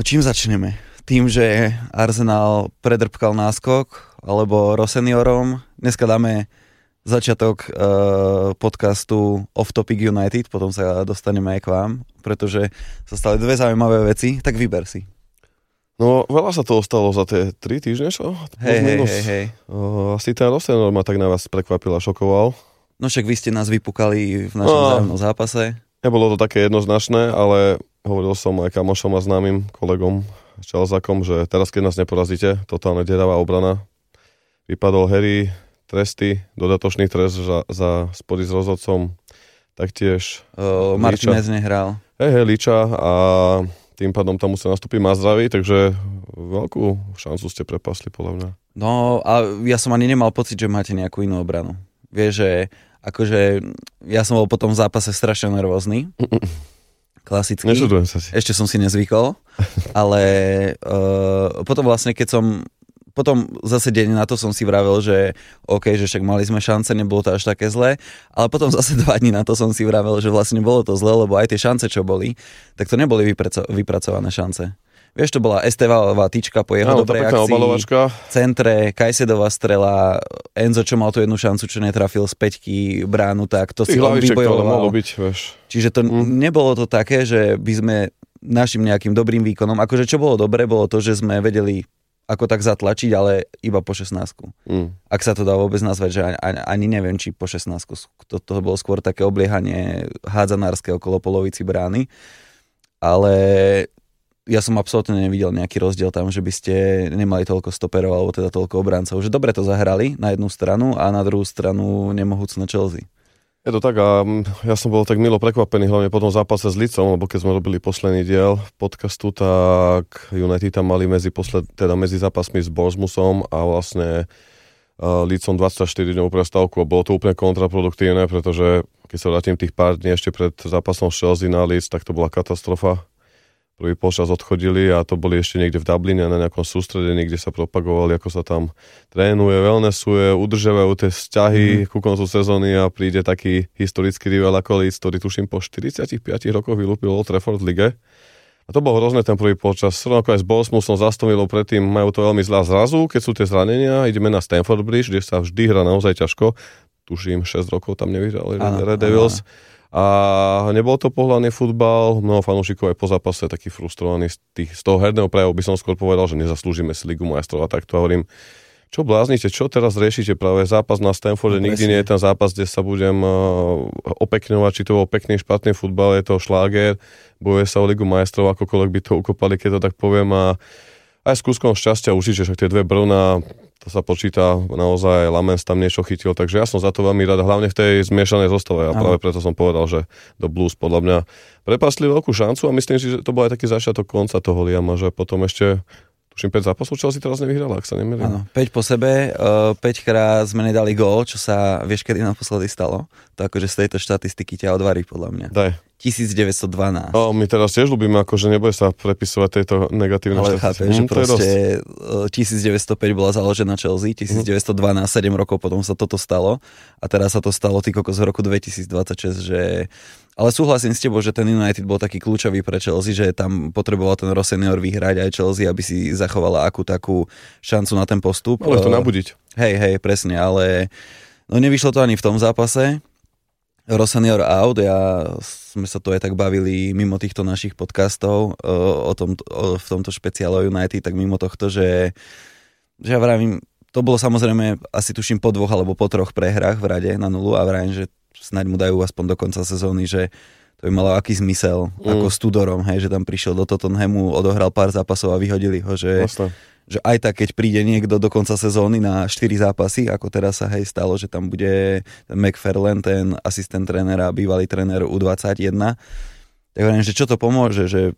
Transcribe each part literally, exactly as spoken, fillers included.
čím začneme? Tým, že Arsenal predrpkal náskok, alebo Roseniorom. Dneska dáme začiatok uh, podcastu Off Topic United, potom sa dostaneme aj k vám, pretože sa stali dve zaujímavé veci, tak vyber si. No, veľa sa toho stalo za tie tri týždne, čo? Hej, hej, hej, hej. Uh, asi ten Rosenor ma tak na vás prekvapil a šokoval. No však vy ste nás vypukali v našom no, vzájomnom zápase. Nebolo to také jednoznačné, ale hovoril som aj kamošom a známym kolegom Čelzakom, že teraz, keď nás neporazíte, totálne dedavá obrana. Vypadol Harry, tresty, dodatočný trest za, za spory s rozhodcom, taktiež uh, Martinez nehral. Hej, hej, Liča a tým pádom tam musel nastúpiť Mazravi, takže veľkú šancu ste prepasli, podľa mňa. No a ja som ani nemal pocit, že máte nejakú inú obranu. Vieš, že akože ja som bol po tom zápase strašne nervózny. Klasicky. Nečudujem sa si. Ešte som si nezvykol, ale uh, potom vlastne, keď som potom zase deň na to som si vravel, že OK, že však mali sme šance, nebolo to až také zlé, ale potom zase dva dní na to som si vravel, že vlastne bolo to zlé, lebo aj tie šance, čo boli, tak to neboli vypraco- vypracované šance. Vieš, to bola Estevalová tyčka po jeho no, dobrej akcii, centre, Kajsedová strela, Enzo, čo mal tú jednu šancu, čo netrafil z päťky bránu, tak to si on vybojoval. Byť, vieš. Čiže to mm. nebolo to také, že by sme našim nejakým dobrým výkonom, akože čo bolo dobre, bolo to, že sme vedeli ako tak zatlačiť, ale iba po šestnástku. Mm. Ak sa to dá vôbec nazvať, že ani, ani neviem, či po šestnástku. To, to bolo skôr také obliehanie hádzanárske okolo polovici brány. Ale ja som absolútne nevidel nejaký rozdiel tam, že by ste nemali toľko stoperov alebo teda toľko obrancov. Že dobre to zahrali na jednu stranu a na druhú stranu nemohúcne Chelsea. Je to tak a ja som bol tak milo prekvapený, hlavne po tom zápase s Lícom, lebo keď sme robili posledný diel podcastu, tak United tam mali medzi, posled, teda medzi zápasmi s Bournemouthom a vlastne uh, Lícom dvadsaťštyri dňovú prestávku a bolo to úplne kontraproduktívne, pretože keď sa vrátim tých pár dní ešte pred zápasom s Chelsea na Leeds, tak to bola katastrofa. Prvý polčas odchodili a to boli ešte niekde v Dubline na nejakom sústredení, kde sa propagovali, ako sa tam trénuje, wellnessuje, udržiavajú tie vzťahy mm. ku koncu sezóny a príde taký historický rival ako Leeds, ktorý tuším po štyridsiatich piatich rokoch vylúpil Old Trafford v lige. A to bolo hrozné ten prvý polčas. Rovnako aj s Bournemouthom zastomilo predtým, majú to veľmi zlá zrazu, keď sú tie zranenia, ideme na Stamford Bridge, kde sa vždy hrá naozaj ťažko. Tuším, šesť rokov tam nevyhrali Red Devils. Áno. A nebol to pohľadný futbal, mnoho fanúšikov aj po zápase taký frustrovaný z, tých, z toho herného prejavu, by som skôr povedal, že nezaslúžime si Ligu majstrov a takto hovorím, čo bláznite, čo teraz riešite, práve zápas na Stamforde, no, nikdy nie je ten zápas, kde sa budem uh, opekňovať, či to bol pekný, špatný futbal, je to šláger, bojuje sa o Ligu majstrov, akokoľvek by to ukopali, keď to tak poviem a aj s kúskom šťastia určite, že tie dve brvná, to sa počíta, naozaj Lamens tam niečo chytil, takže ja som za to veľmi rád, hlavne v tej zmiešanej zostave a práve preto som povedal, že do Blues podľa mňa prepasli veľkú šancu a myslím si, že to bol aj taký začiatok konca toho Liama, že potom ešte tuším päť zápasov Chelsea teraz nevyhrala, ak sa nemýlim. Áno, päť po sebe, uh, päť krát sme nedali gól, čo sa vieš kedy naposledy stalo, to akože z tejto štatistiky ťa odvarí podľa mňa. Daj. tisícdeväťstodvanásť. No, my teraz tiež ľúbime, akože nebude sa prepisovať tejto negatívne štatistiky. Ale chápeš, že proste tisícdeväťstopäť bola založená Chelsea, tisícdeväťstodvanásť, sedem rokov potom sa toto stalo a teraz sa to stalo ty kokos v roku dvetisícdvadsaťšesť, že... Ale súhlasím s tebou, že ten United bol taký kľúčový pre Chelsea, že tam potreboval ten Rossenior vyhrať aj Chelsea, aby si zachovala akú takú šancu na ten postup. Ale to nabudiť. Hej, hej, presne, ale no nevyšlo to ani v tom zápase. Rossenior out, ja sme sa tu aj tak bavili mimo týchto našich podcastov o tom, o, v tomto špeciále United, tak mimo tohto, že, že ja vravím, to bolo samozrejme asi tuším po dvoch alebo po troch prehrách v rade na nulu a vravím, že snáď mu dajú aspoň do konca sezóny, že to by malo aký zmysel, mm. ako s Tudorom, hej, že tam prišiel do Tottenhamu, odohral pár zápasov a vyhodili ho, že, že aj tak, keď príde niekto do konca sezóny na štyri zápasy, ako teraz sa hej stalo, že tam bude ten McFarlane, ten asistent trénera, bývalý tréner U dvadsaťjeden, tak hovorím, že čo to pomôže, že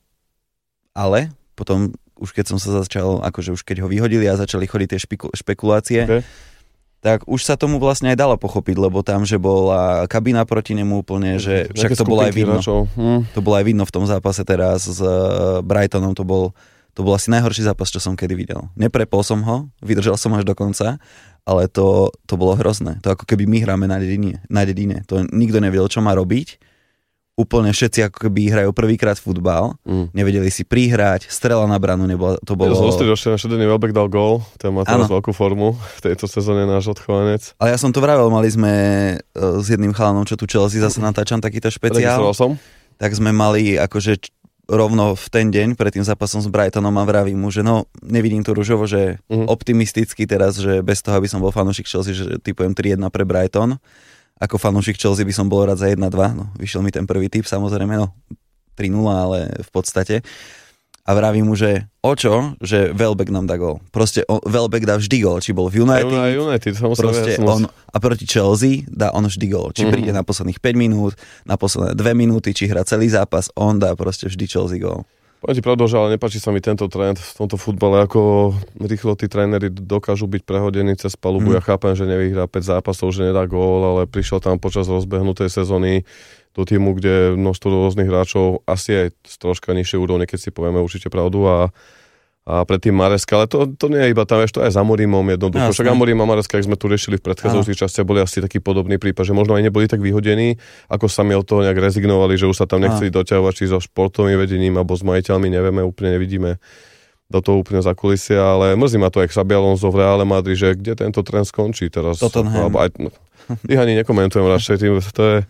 ale potom už keď som sa začal, akože už keď ho vyhodili a začali chodiť tie špiku, špekulácie, okay. tak už sa tomu vlastne aj dalo pochopiť, lebo tam, že bola kabína proti nemu úplne, že však to bolo aj vidno. Hm. To bolo aj vidno v tom zápase teraz s Brightonom, to bol, to bol asi najhorší zápas, čo som kedy videl. Neprepol som ho, vydržal som až do konca, ale to, to bolo hrozné. To ako keby my hráme na dedine, na dedine. To nikto nevedel, čo má robiť úplne všetci ako keby hrajú prvýkrát futbal, mm. nevedeli si prihrať, strela na bránu nebola, to bolo... Ja z Ostridošťa Šedený Welbeck dal gól, ten má teraz ano. Veľkú formu v tejto sezóne náš odchovanec. Ale ja som to vravel, mali sme uh, s jedným chalanom, čo tu Chelsea, zase natáčam takýto špeciál. Registroval som. Tak sme mali akože rovno v ten deň pred tým zápasom s Brightonom a vravím mu, že no, nevidím to ružovo, že mm. optimisticky teraz, že bez toho, aby som bol fanúšik Chelsea, že typujem tri jedna pre Brighton. Ako fanúšik Chelsea by som bol rád za jedna dva, no vyšiel mi ten prvý tip, samozrejme, no tri nula, ale v podstate. A vravím mu, že o čo, že Welbeck nám dá gól. Proste on, Welbeck dá vždy gól, či bol v United, United proste on, a proti Chelsea dá on vždy gól. Či mm-hmm. príde na posledných päť minút, na posledné dve minúty, či hrá celý zápas, on dá proste vždy Chelsea gól. Poviem ti pravdu, že ale nepáči sa mi tento trend v tomto futbale, ako rýchlo tí tréneri dokážu byť prehodení cez palubu. Mm. Ja chápem, že nevyhrá päť zápasov, že nedá gól, ale prišiel tam počas rozbehnutej sezóny do týmu, kde množstvo rôznych hráčov asi aj z troška nižšej úrovne, keď si povieme určite pravdu, a a predtým Mareska, ale to, to nie je iba tam, vieš, to aj za Amorimom jednoducho. Však Amorim a Mareska, ak sme tu riešili v predchádzajúcich častiach, boli asi taký podobný prípad, že možno aj neboli tak vyhodení, ako sami od toho nejak rezignovali, že už sa tam nechceli doťahovať, či so športovým vedením alebo s majiteľmi, nevieme, úplne nevidíme do toho úplne za kulisia, ale mrzí ma to aj Xabi Alonso v Reále Madrid, že kde tento trend skončí teraz. Tottenham. Aj, no, ich ani nekomentujem radšej, tým, to je...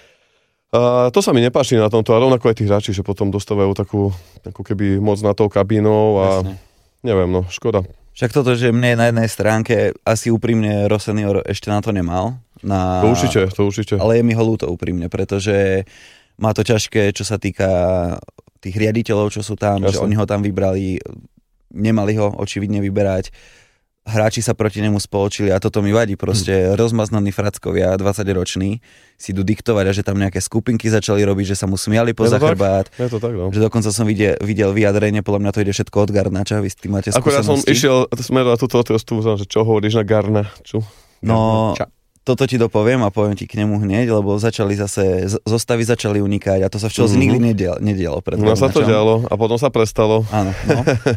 A to sa mi nepáči na tomto, a rovnako aj tí hráči, že potom dostávajú takú, ako keby moc na tou kabínou a jasne. Neviem, no, škoda. Však toto, že mne na jednej stránke asi úprimne Rossenior ešte na to nemal. Na... To určite, to určite. Ale je mi ho ľúto úprimne, pretože má to ťažké, čo sa týka tých riaditeľov, čo sú tam, jasne. Že oni ho tam vybrali, nemali ho očividne vyberať. Hráči sa proti nemu spoločili a toto mi vadí, proste hmm. rozmaznaní frackovia, dvadsaťroční, si idú diktovať a že tam nejaké skupinky začali robiť, že sa mu smiali poza chrbát. Je to tak, no. Že dokonca som videl, videl vyjadrenie, podľa mňa to ide všetko od Garnača, vy s tým máte skúsenosti. Ako ja som išiel smerovať túto otázku, že čo hovoríš na Garnaču? No, toto ti dopoviem a poviem ti k nemu hneď, lebo začali zase, zostavy začali unikať a to sa v Chelsea mm-hmm. nikdy nedialo, nedialo pred No sa to dialo a potom sa prestalo. Áno, no.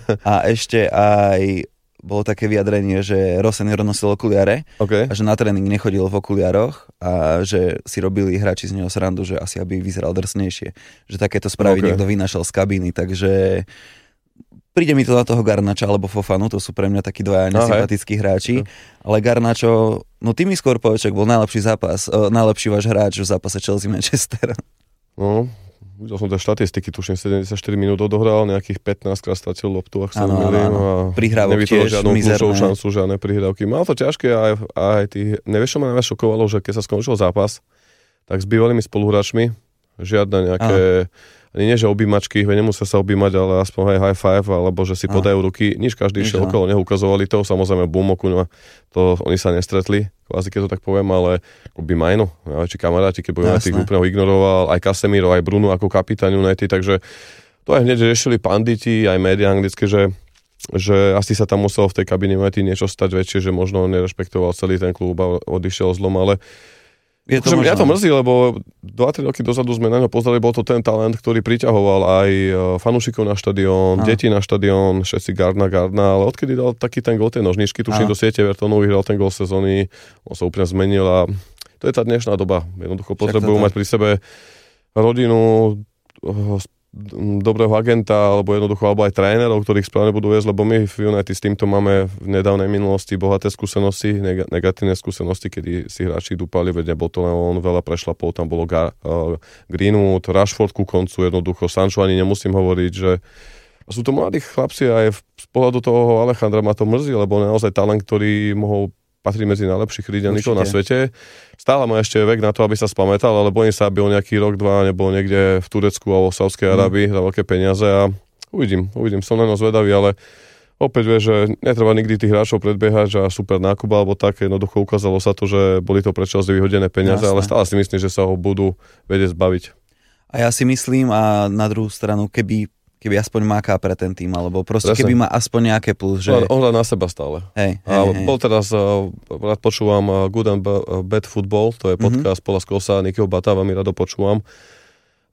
A ešte aj bolo také vyjadrenie, že Rossenior nosil okuliare okay. a že na tréning nechodil v okuliaroch a že si robili hráči z neho srandu, že asi aby vyzeral drsnejšie. Že takéto správy okay. niekto vynašal z kabíny, takže príde mi to na toho Garnača alebo Fofanu, to sú pre mňa takí dvaja nesympatickí hráči, okay. ale Garnačo, no ty mi skôr povedz, bol najlepší zápas, uh, najlepší váš hráč v zápase Chelsea Manchester. No, videl som tie štatistiky, tuším sedemdesiatštyri minút odohral, nejakých pätnásť krát stratil loptu, ak sa milím, a prihrávok tiež žiadnu kľúčovú mizerné. šancu, žiadne prihrávky. Mal to ťažké aj, aj tých, nevieš, čo ma najviac šokovalo, že keď sa skončil zápas, tak s bývalými spoluhráčmi žiadne nejaké, ani nie že objímačky, nemusia sa objímať, ale aspoň aj high five, alebo že si podajú ruky, nič, každý išiel okolo, neho ukazovali to, samozrejme Bumoku, no to oni sa nestretli, kvázi keď to tak poviem, ale by Majno, či kamaráti, keď bojím, tých úplne ho ignoroval, aj Casemiro, aj Bruno ako kapitán United, takže to aj hneď riešili panditi, aj médiá anglické, že, že asi sa tam muselo v tej kabine United niečo stať väčšie, že možno nerešpektoval celý ten klub a odišiel zlom, ale je to mňa to mrzí, lebo dva tri roky dozadu sme na ňo pozreli, bol to ten talent, ktorý priťahoval aj fanúšikov na štadión, deti na štadión, všetci Gardna, Gardna, ale odkedy dal taký ten gól tej nožničky, tuším do siete Evertonu, vyhral ten gól sezóny, on sa úplne zmenil a to je tá dnešná doba. Jednoducho potrebujú mať pri sebe rodinu, dobrého agenta, alebo jednoducho, alebo aj trénerov, ktorých správne budú viesť, lebo my v United s týmto máme v nedávnej minulosti bohaté skúsenosti, neg- negatívne skúsenosti, kedy si hráči dúpali, veď nebol to len on, veľa prešlapov, tam bolo Ga- uh, Greenwood, Rashford ku koncu, jednoducho Sancho ani nemusím hovoriť, že sú to mladí chlapci aj z pohľadu toho Alejandra ma to mrzí, lebo naozaj talent, ktorý mohol patrí medzi najlepších krídelníkov na svete. Stále má ešte vek na to, aby sa spamätal, ale bojím sa, aby on nejaký rok, dva nebol niekde v Turecku alebo v Saudskej Arábii za veľké peniaze a uvidím, uvidím, som na no zvedavý, ale opäť vie, že netreba nikdy tých hráčov predbiehať, že super nákup alebo tak, jednoducho ukázalo sa to, že boli to pre Chelsea vyhodené peniaze, jasné. Ale stále si myslím, že sa ho budú vedieť zbaviť. A ja si myslím, a na druhú stranu, keby keby aspoň máka pre ten tým, alebo proste Presne. Keby má aspoň nejaké plus, že... On na seba stále. Hej, hej, a hej. Bol teraz, uh, rád počúvam uh, Good and Bad Football, to je podcast mm-hmm. Paula Scholesa a Nickyho Bata, veľmi rado počúvam.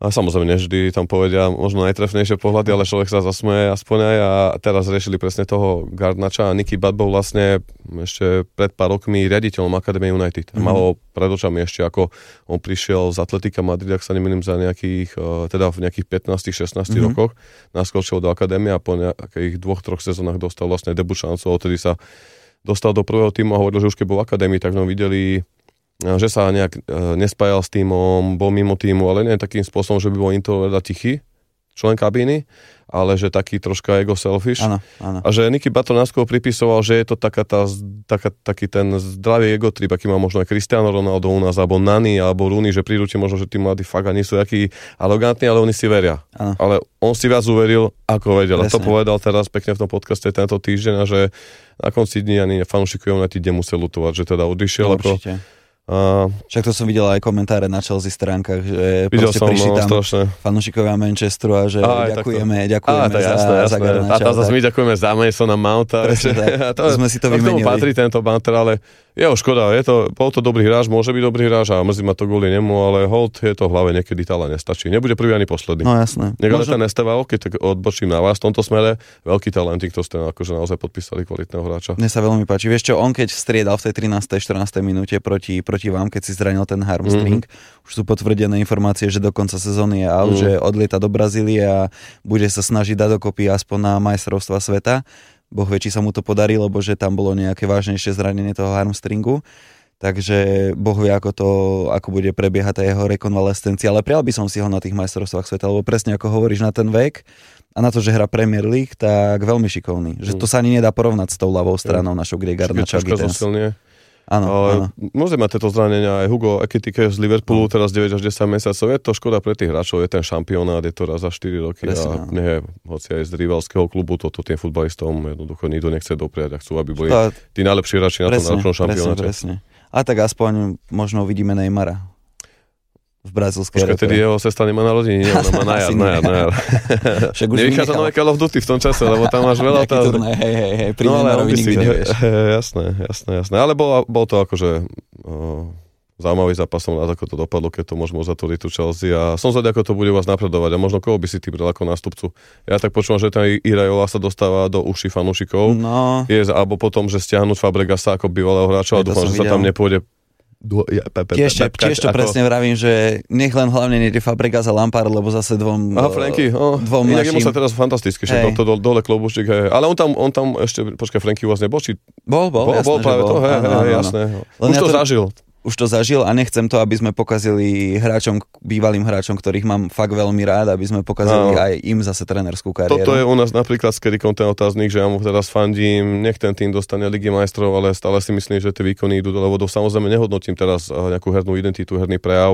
A samozrejme, nevždy tam povedia možno najtrefnejšie pohľady, ale človek sa zasmeje aspoň aj a teraz riešili presne toho Garnača a Nicky Butt bol vlastne ešte pred pár rokmi riaditeľom Akadémie United. Mm-hmm. Mal ho pred očami ešte ako on prišiel z Atletika Madrid, ak sa nemýlim, za nejakých, teda v nejakých pätnásť šestnásť mm-hmm. rokoch naskočil do Akadémie a po nejakých dvoch, troch sezónach dostal vlastne debut šancu a odtedy sa dostal do prvého týmu a hovoril, že už keď bol v Akadémii, tak v ňom videli, že sa nejak nespájal s týmom, bol mimo týmu, ale nie takým spôsobom, že by bol introvert a tichý člen kabíny, ale že taký troška ego selfish. Áno, áno. A že Nicky Butt to náskôr pripisoval, že je to taká tá, taká, taký ten zdravý ego trip, aký má možno aj Cristiano Ronaldo u nás, alebo Nani, alebo Rooney, že prídu ti možno, že tí mladí fakt ani sú takí arogantní, ale oni si veria. Áno. Ale on si viac uveril, ako vedel. Presne. A to povedal teraz pekne v tom podcaste tento týždeň, a že na konci dní ani fanúšikovia United nemusel lutovať, že teda odišiel. No, určite. Ako, a... Však to som videl aj komentáre na Chelsea stránkach, že videl proste som, prišli no, tam strašné fanúšikovia Manchesteru a že aj, ďakujeme, takto. ďakujeme á, to za, jasné, za jasné. Garnača. A tam zase my ďakujeme za Masona Mounta. Presne tak, to, sme si to no, vymenili. K tomu patrí tento banter, ale jeho škoda, je to, bol to dobrý hráč, môže byť dobrý hráč a mrzí ma to kvôli nemu, ale hold je to v hlave, niekedy tála nestačí. Nebude prvý ani posledný. No jasné. Niekedy Možno... ten Estevao, keď tak odbočím na vás v tomto smere, veľký talentik, to ste akože naozaj podpísali kvalitného hráča. Mne sa veľmi páči. Vieš čo, on keď striedal v tej trinástej štrnástej minúte proti, proti vám, keď si zranil ten hamstring, mm-hmm. už sú potvrdené informácie, že do konca sezóny je out, mm. že odlieta do Brazílie a bude sa snažiť dať dokopy aspoň na majstrovstva sveta. Boh vie, či sa mu to podarí, lebo že tam bolo nejaké vážnejšie zranenie toho hamstringu. Takže Boh vie, ako to, ako bude prebiehať tá jeho rekonvalescencia. Ale prijal by som si ho na tých majstrovstvách sveta, lebo presne ako hovoríš, na ten vek a na to, že hrá Premier League, tak veľmi šikovný. Že to sa ani nedá porovnať s tou ľavou stranou našou, kde je Garnača. Áno, áno. Môže mať tieto zranenia aj Hugo Ekitike z Liverpoolu, teraz deväť až desať mesiacov. Je to škoda pre tých hráčov, je ten šampionát, je to raz za štyri roky. Presne, a nie, hoci aj z rivalského klubu, toto tým futbalistom jednoducho nikto nechce dopriať a chcú, aby boli to, tí najlepší hráči na tom náročnom šampionáte. Presne, presne. A tak aspoň možno uvidíme Neymara v brazílskej repre. Počkaj, tedy jeho sestra nemá narodiny, nie, ona má na jar, na jar, na jar. Nevychádza nové Call of Duty v tom čase, lebo tam máš veľa otázok. Hej, hej, hej, pri no, Neymarovi nikdy nevieš. Jasné, jasné, jasné. Ale bol, bol to akože uh, zaujímavý zápas, som rád, ako to dopadlo, keď to môžeme uzatvoriť tu Chelsea a som zvedavý, ako to bude u vás napredovať a možno koho by si ty bral ako nástupcu. Ja tak počúvam, že ten Iraola sa dostáva do uší fanúšikov, no. Je, alebo potom, že stiahnuť Fabregasa ako bývalého hráča a dúfam, že sa tam nepôjde. Tiež, tiež to presne vravím, že nech len hlavne nejde Fabregas a Lampard, lebo zase dvom Aha, Franky, oh, dvom mladším. Inak mu sa teraz fantasticky, však to dole, dole klobučík, hej. Ale on tam, on tam ešte, počkaj, Franky vlastne bol, či... Bol, bol, bol, jasné, bol práve bol. to, hej, hej, jasné. Už ja to to zažil. Už to zažil a nechcem to, aby sme pokazili hráčom, bývalým hráčom, ktorých mám fakt veľmi rád, aby sme pokazili no. aj im zase trénerskú kariéru. Toto je u nás napríklad s Kerikom ten otáznik, že ja mu teraz fandím, nech ten tým dostane Ligy majstrov, ale stále si myslím, že tie výkony idú dole vodou. Samozrejme nehodnotím teraz nejakú hernú identitu, herný prejav.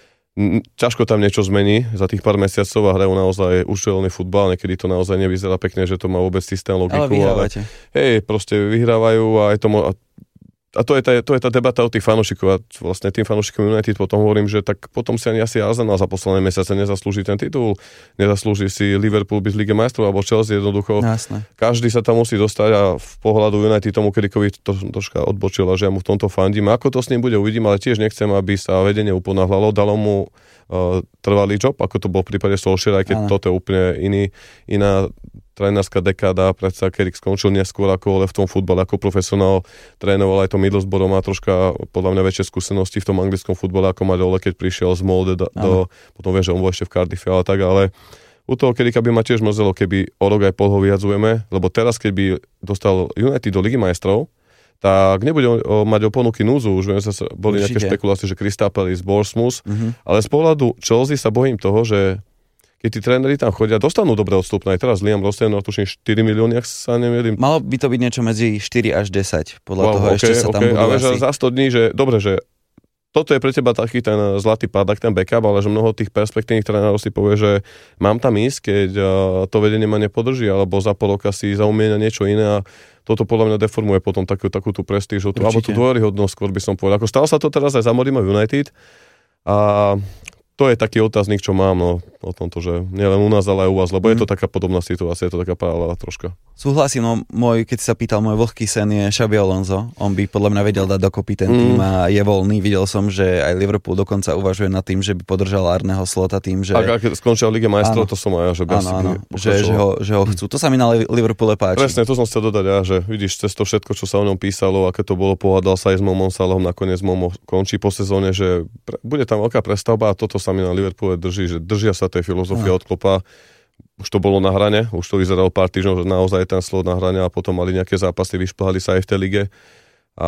Ťažko tam niečo zmení za tých pár mesiacov a hrajú naozaj účelný futbal, niekedy to naozaj nevyzerá pekne, že to má vôbec systém, logiku. Ale vyhrávate. Ale, hej, proste vyhrávajú a je to... Mo- A to je, tá, to je tá debata o tých fanúšikov a vlastne tým fanúšikom United potom hovorím, že tak potom si ani asi Arsenal za posledné mesiace nezaslúži ten titul, nezaslúži si Liverpool byť v Lige majstrov alebo Chelsea, jednoducho Jasné. Každý sa tam musí dostať a v pohľadu United tomu Kerikovi to troška odbočil a že ja mu v tomto fandím. Ako to s ním bude, uvidím, ale tiež nechcem, aby sa vedenie uponáhľalo, dalo mu uh, trvalý job, ako to bol v prípade Solskjaera, aj keď ano. Toto je úplne iný, iná trénerská dekáda, predsa Kerik skončil neskôr ako ale v tom futbale ako profesionál, trénoval aj to Middlesbrough, má troška podľa mňa väčšie skúsenosti v tom anglickom futbale ako má dole, keď prišiel z Molde do, do potom vieš, že on bol ešte v Cardiffe, ale tak, ale u toho Kerika by ma tiež mrzelo, keby o rok aj pol ho vyjadzujeme, lebo teraz, keď by dostal United do Ligy majstrov, tak nebude o, mať o ponuky núzu, už viem, že boli Určite. Nejaké špekulácie, že Crystal Palace, Bournemouth, uh-huh. ale z pohľadu Chelsea sa bojím toho, že keď tí tréneri tam chodia, dostanú dobré odstupné. Aj teraz Liam Rosselló, tuším štyri milióny, ak sa nemýlim. Malo by to byť niečo medzi štyri až desať. Podľa wow, toho okay, ešte sa tam okay. budú ale asi... za sto dní, že dobre, že toto je pre teba taký ten zlatý pádak, ten backup, ale že mnoho tých perspektívnych trénerov si povie, že mám tam ísť, keď to vedenie ma nepodrží, alebo za pol roka si zaumienia niečo iné a toto podľa mňa deformuje potom takú, takú tú prestíž, alebo tú dôveryhodnosť, skôr by som povedal. Ako stalo sa to teraz aj za Mourinho United a to je taký otáznik, čo mám, no, o tomto, že nielen u nás, ale aj u vás, lebo mm. je to taká podobná situácia, je to taká paralela troška. Súhlasím, no môj, keď si sa pýtal, môj vlhký sen je Xabi Alonso, on by podľa mňa vedel dať dokopy ten tým mm. a je voľný, videl som, že aj Liverpool dokonca uvažuje nad tým, že by podržal Arneho Slota tým, že... Ak, ak skončil v Lige majstrov, to som aj ja, že by áno, áno, že, že, ho, že ho chcú, to sa mi na Liverpoole páči. Presne, to som chcel dodať ja, že vidíš, cez to všetko, čo sa o ňom písalo, aké to bolo, pohádal sa aj s Momom Salahom, nakoniec Momo končí po sezóne, že pre, bude tam veľká prestavba a toto sa mi na Liverpoole drží, že držia sa tej filozofie od Kloppa. Už to bolo na hrane, už to vyzeralo pár týždňov, že naozaj ten slot na hrane a potom mali nejaké zápasy, vyšplhali sa aj v tej lige. A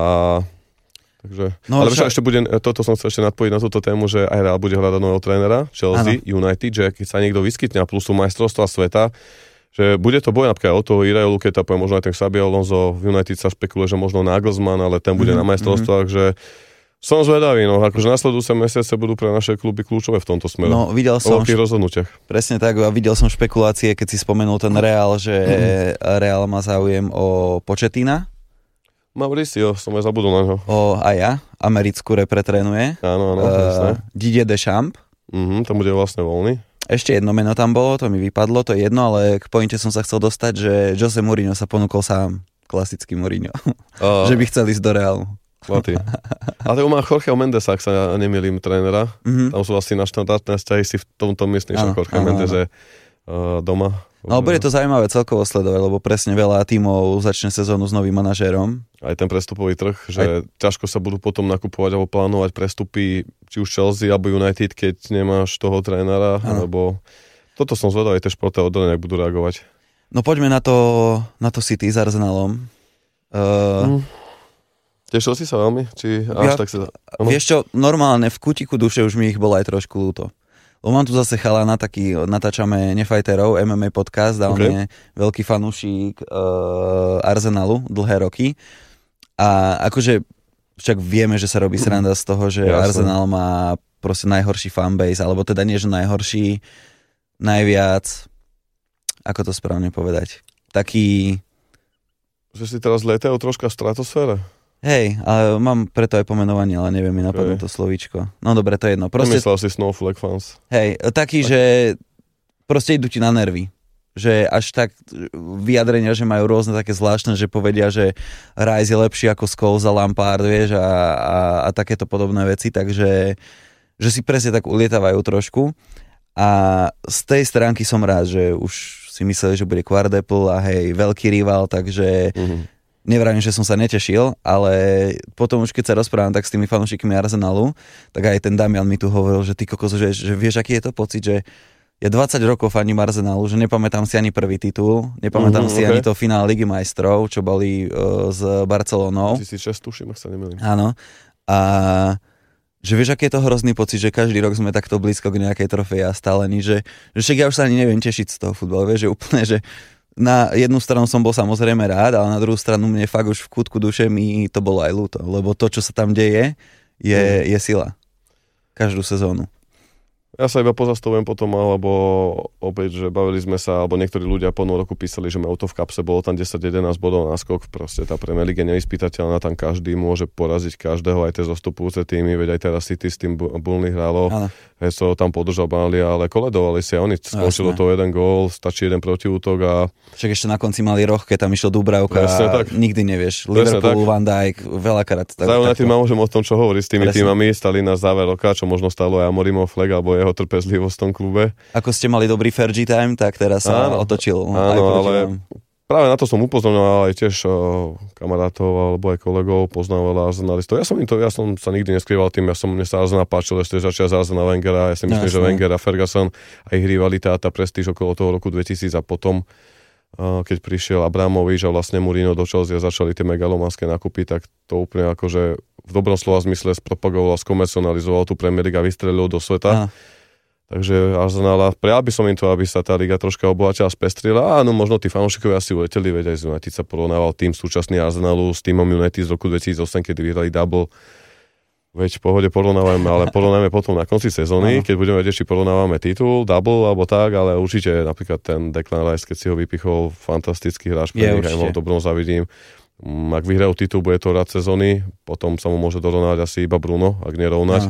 takže, no, ale však... ešte bude, toto som chcel ešte nadpojiť na túto tému, že aj Real bude hľadať nového trénera, Chelsea, ano. United, že keď sa niekto vyskytne a plus sú majstrovstvá sveta, že bude to boj napríklad od toho Iraelu, keď tam možno aj ten Xabi Alonso, v United sa špekuluje, že možno Nagelsmann, ale ten bude mm-hmm. na majstrovstvách, že som zvedavý, no akože nasledujúce mesiace budú pre naše kluby kľúčové v tomto smeru. No, videl som... O veľkých rozhodnutiach. Presne tak, a videl som špekulácie, keď si spomenul ten Real, že mm. Real má záujem o Pochettина. Mauricio, som aj zabudol na ňo. O, a ja, americkú repre trénuje. Áno, áno, presne. Uh, Didier Deschamps. Mhm, tam bude vlastne voľný. Ešte jedno meno tam bolo, to mi vypadlo, to je jedno, ale k pointe som sa chcel dostať, že Jose Mourinho sa ponúkol sám. Klasický Mourinho. Uh. Že by chcel ísť do Realu. Zlatý. Ale to má Jorgeho Mendesa, ak sa nemýlim, trénera. Mm-hmm. Tam sú asi na štandardné vzťahy, si v tomto myslíš, že Jorge Mendes je uh, doma. No bude to zaujímavé celkovo sledovať, lebo presne veľa tímov začne sezónu s novým manažérom. Aj ten prestupový trh, že aj... ťažko sa budú potom nakupovať alebo plánovať prestupy, či už Chelsea alebo United, keď nemáš toho trénera, alebo toto som zvedal, aj tie športové oddelenia, ak budú reagovať. No poďme na to, na to City s Arsenalom. Uh... Mm. Tešil si sa veľmi? Či až ja, tak si... Ano? Vieš čo, normálne v kutiku duše už mi ich bolo aj trošku ľúto. Lebo mám tu zase chalana, taký, natáčame Nefajterov, em em á podcast a on okay. je veľký fanúšik uh, Arsenalu dlhé roky. A akože však vieme, že sa robí sranda z toho, že Jasne. Arsenal má proste najhorší fanbase, alebo teda nie, že najhorší, najviac, ako to správne povedať, taký... Že si teraz letajú troška v stratosfére? Hej, ale mám preto aj pomenovanie, ale neviem mi napadnúť okay. to slovíčko. No dobre, to je jedno. Proste... Nemyslel si Snowflake fans. Hej, taký, okay. že proste idú ti na nervy. Že až tak vyjadrenia, že majú rôzne také zvláštne, že povedia, že Rice je lepší ako Scholes a Lampard, vieš, a, a, a takéto podobné veci, takže že si presne tak ulietávajú trošku. A z tej stránky som rád, že už si mysleli, že bude Quadruple a hej, veľký rival, takže... Mm-hmm. Nevrajím, že som sa netešil, ale potom už keď sa rozprávam tak s tými fanúšikmi Arsenalu, tak aj ten Damian mi tu hovoril, že ty kokos, že, že vieš, aký je to pocit, že ja dvadsať rokov faním Arsenalu, že nepamätám si ani prvý titul, nepamätám mm-hmm, si okay. ani to finále Ligy majstrov, čo boli uh, s Barcelonou. dvetisícšesť tuším, ak sa nemýlim. Áno. A že vieš, aký je to hrozný pocit, že každý rok sme takto blízko k nejakej trofeji a stále nič, že, že však ja už sa ani neviem tešiť z toho futbalu, vieš, že úplne, že na jednu stranu som bol samozrejme rád, ale na druhú stranu mne fakt už v kútku duše mi to bolo aj ľúto, lebo to, čo sa tam deje, je, mm. je sila. Každú sezónu. Ja sa iba pozastavujem potom, alebo opäť, že bavili sme sa, alebo niektorí ľudia po roku písali, že majú to v kapse, bolo tam desať jedenásť bodov na skok, proste tá Premier League je nevyspytateľná, tam každý môže poraziť každého, aj tie zostupujúce týmy, veď aj teraz City s tým Burnley hrálo, Heso tam podržal Burnley, ale koledovali si a oni skončilo to jeden gól, stačí jeden protiútok a... Však ešte na konci mali roh, keď tam išiel Dubravka a nikdy nevieš, Liverpool, Van Dijk, veľakrát. Zároveň tým môžem o tom, čo hovorí s tými týmami, stali na záver roka, čo možno stalo aj Amorimo Fleck, alebo jeho trpezlivosť v tom klube. Ako ste mali dobrý Fergie time, tak teraz sa áno, otočil. Áno, ale práve na to som upozorňoval aj tiež uh, kamarátov alebo aj kolegov, poznával Arsenalistov. Ja som im to, ja som sa nikdy neskrýval tým, ja som mne sa Arsenal páčil ešte začal z Arsena Wengera, ja si myslím, no, že Wenger a Ferguson a ich rivalita, tá prestíž okolo toho roku dvetisíc a potom uh, keď prišiel Abramovič a vlastne Mourinho do Chelsea a začali tie megalomanské nákupy, tak to úplne akože v dobrom slova zmysle spropagoval a skomercionalizoval tú Premier League a vystrelil do sveta. Aha. Takže Arsenal, prijal by som im to, aby sa tá liga troška obohatila a spestrila. Áno, možno tí fanúšikovia si uleteli, veď aj z United sa porovnával tým súčasný Arsenalu s týmom United z roku dvetisícosem, kedy vyhrali double. Veď v pohode porovnávame, ale porovnáme potom na konci sezóny, keď budeme vedieť, či porovnávame titul, double alebo tak, ale určite napríklad ten Declan Rice, keď si ho vypichol, fantastický hráč, pre nich aj vo dobrom zavidím. Ak vyhrajú titul, bude to rád sezóny, potom sa mu môže dorovnať asi iba Bruno, ak nerovnať. Aha.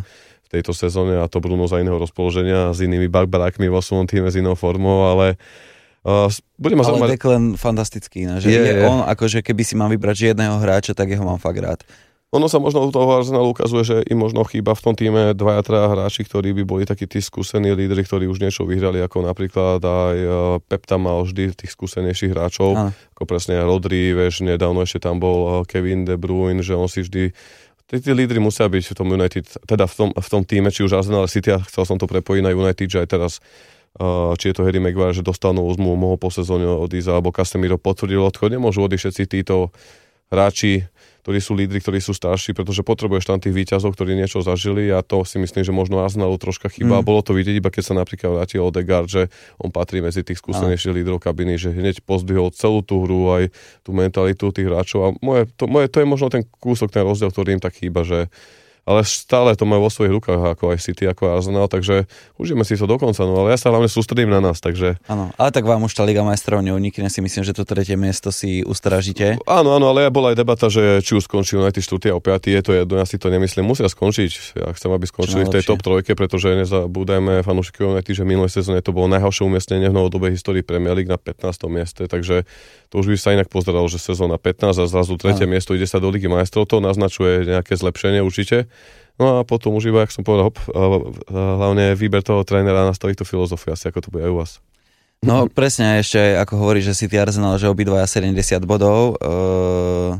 v tejto sezóne a to Bruno za iného rozpoloženia s inými barbarákmi vo svojom týme s inou formou, ale uh, bude ma ale zaujímať... Declan fantastický, ne? Že je, je, je on, akože keby si mám vybrať jedného hráča, tak jeho mám fakt rád. Ono sa možno u toho Arsenalu ukazuje, že im možno chýba v tom týme dvaja, traja hráči, ktorí by boli takí tí skúsení lídri, ktorí už niečo vyhrali, ako napríklad aj Pep tam mal vždy tých skúsenejších hráčov, Aha. ako presne Rodri, vieš, nedávno ešte tam bol Kevin De Bruyne, že on si vždy... Tí, tí lídri musia byť v tom United, teda v tom, v tom týme, či už Arsenal, City, a chcel som to prepojiť na United, že aj teraz, uh, či je to Harry Maguire, že dostal novú zmluvu, mohol po sezóne odísť, alebo Casemiro potvrdil odchod, nemôžu odísť všetci títo hráči, ktorí sú lídri, ktorí sú starší, pretože potrebuješ tam tých víťazov, ktorí niečo zažili a to si myslím, že možno Arsenalu troška chýba. Mm. Bolo to vidieť, iba keď sa napríklad vrátil Odegaard, že on patrí medzi tých skúsenejších lídrov kabiny, že hneď pozdvihol celú tú hru, aj tú mentalitu tých hráčov a moje, to, moje, to je možno ten kúsok, ten rozdiel, ktorý im tak chýba, že ale stále to majú vo svojich rukách, ako aj City, ako Arsenal, takže užijeme si to dokonca, no ale ja sa hlavne sústredím na nás, takže... Áno, ale tak vám už tá Liga majstrov neunikne, si myslím, že to tretie miesto si ustražíte. Áno, áno, ale ja bola aj debata, že či už skončí United štvrtý a piaty, je to jedno, ja si to nemyslím, musia skončiť, ja chcem, aby skončili v tej top trojke, pretože nezabúdajme fanúšiky United, že minulé sezóne to bolo najhoršie umiestnenie v novodobej histórii Premier League na pätnástom mieste, takže to už by sa inak pozeralo, že sezóna pätnásť a zrazu tretie áno. miesto ide sa do Ligy majstrov, to naznačuje nejaké zlepšenie určite. No a potom už iba, jak som povedal, hop, hlavne výber toho trénera nastaviť tú filozofiu, asi ako to bude aj u vás. No presne, ešte ako hovorí, že City Arsenal, že obidvaja sedemdesiat bodov, uh,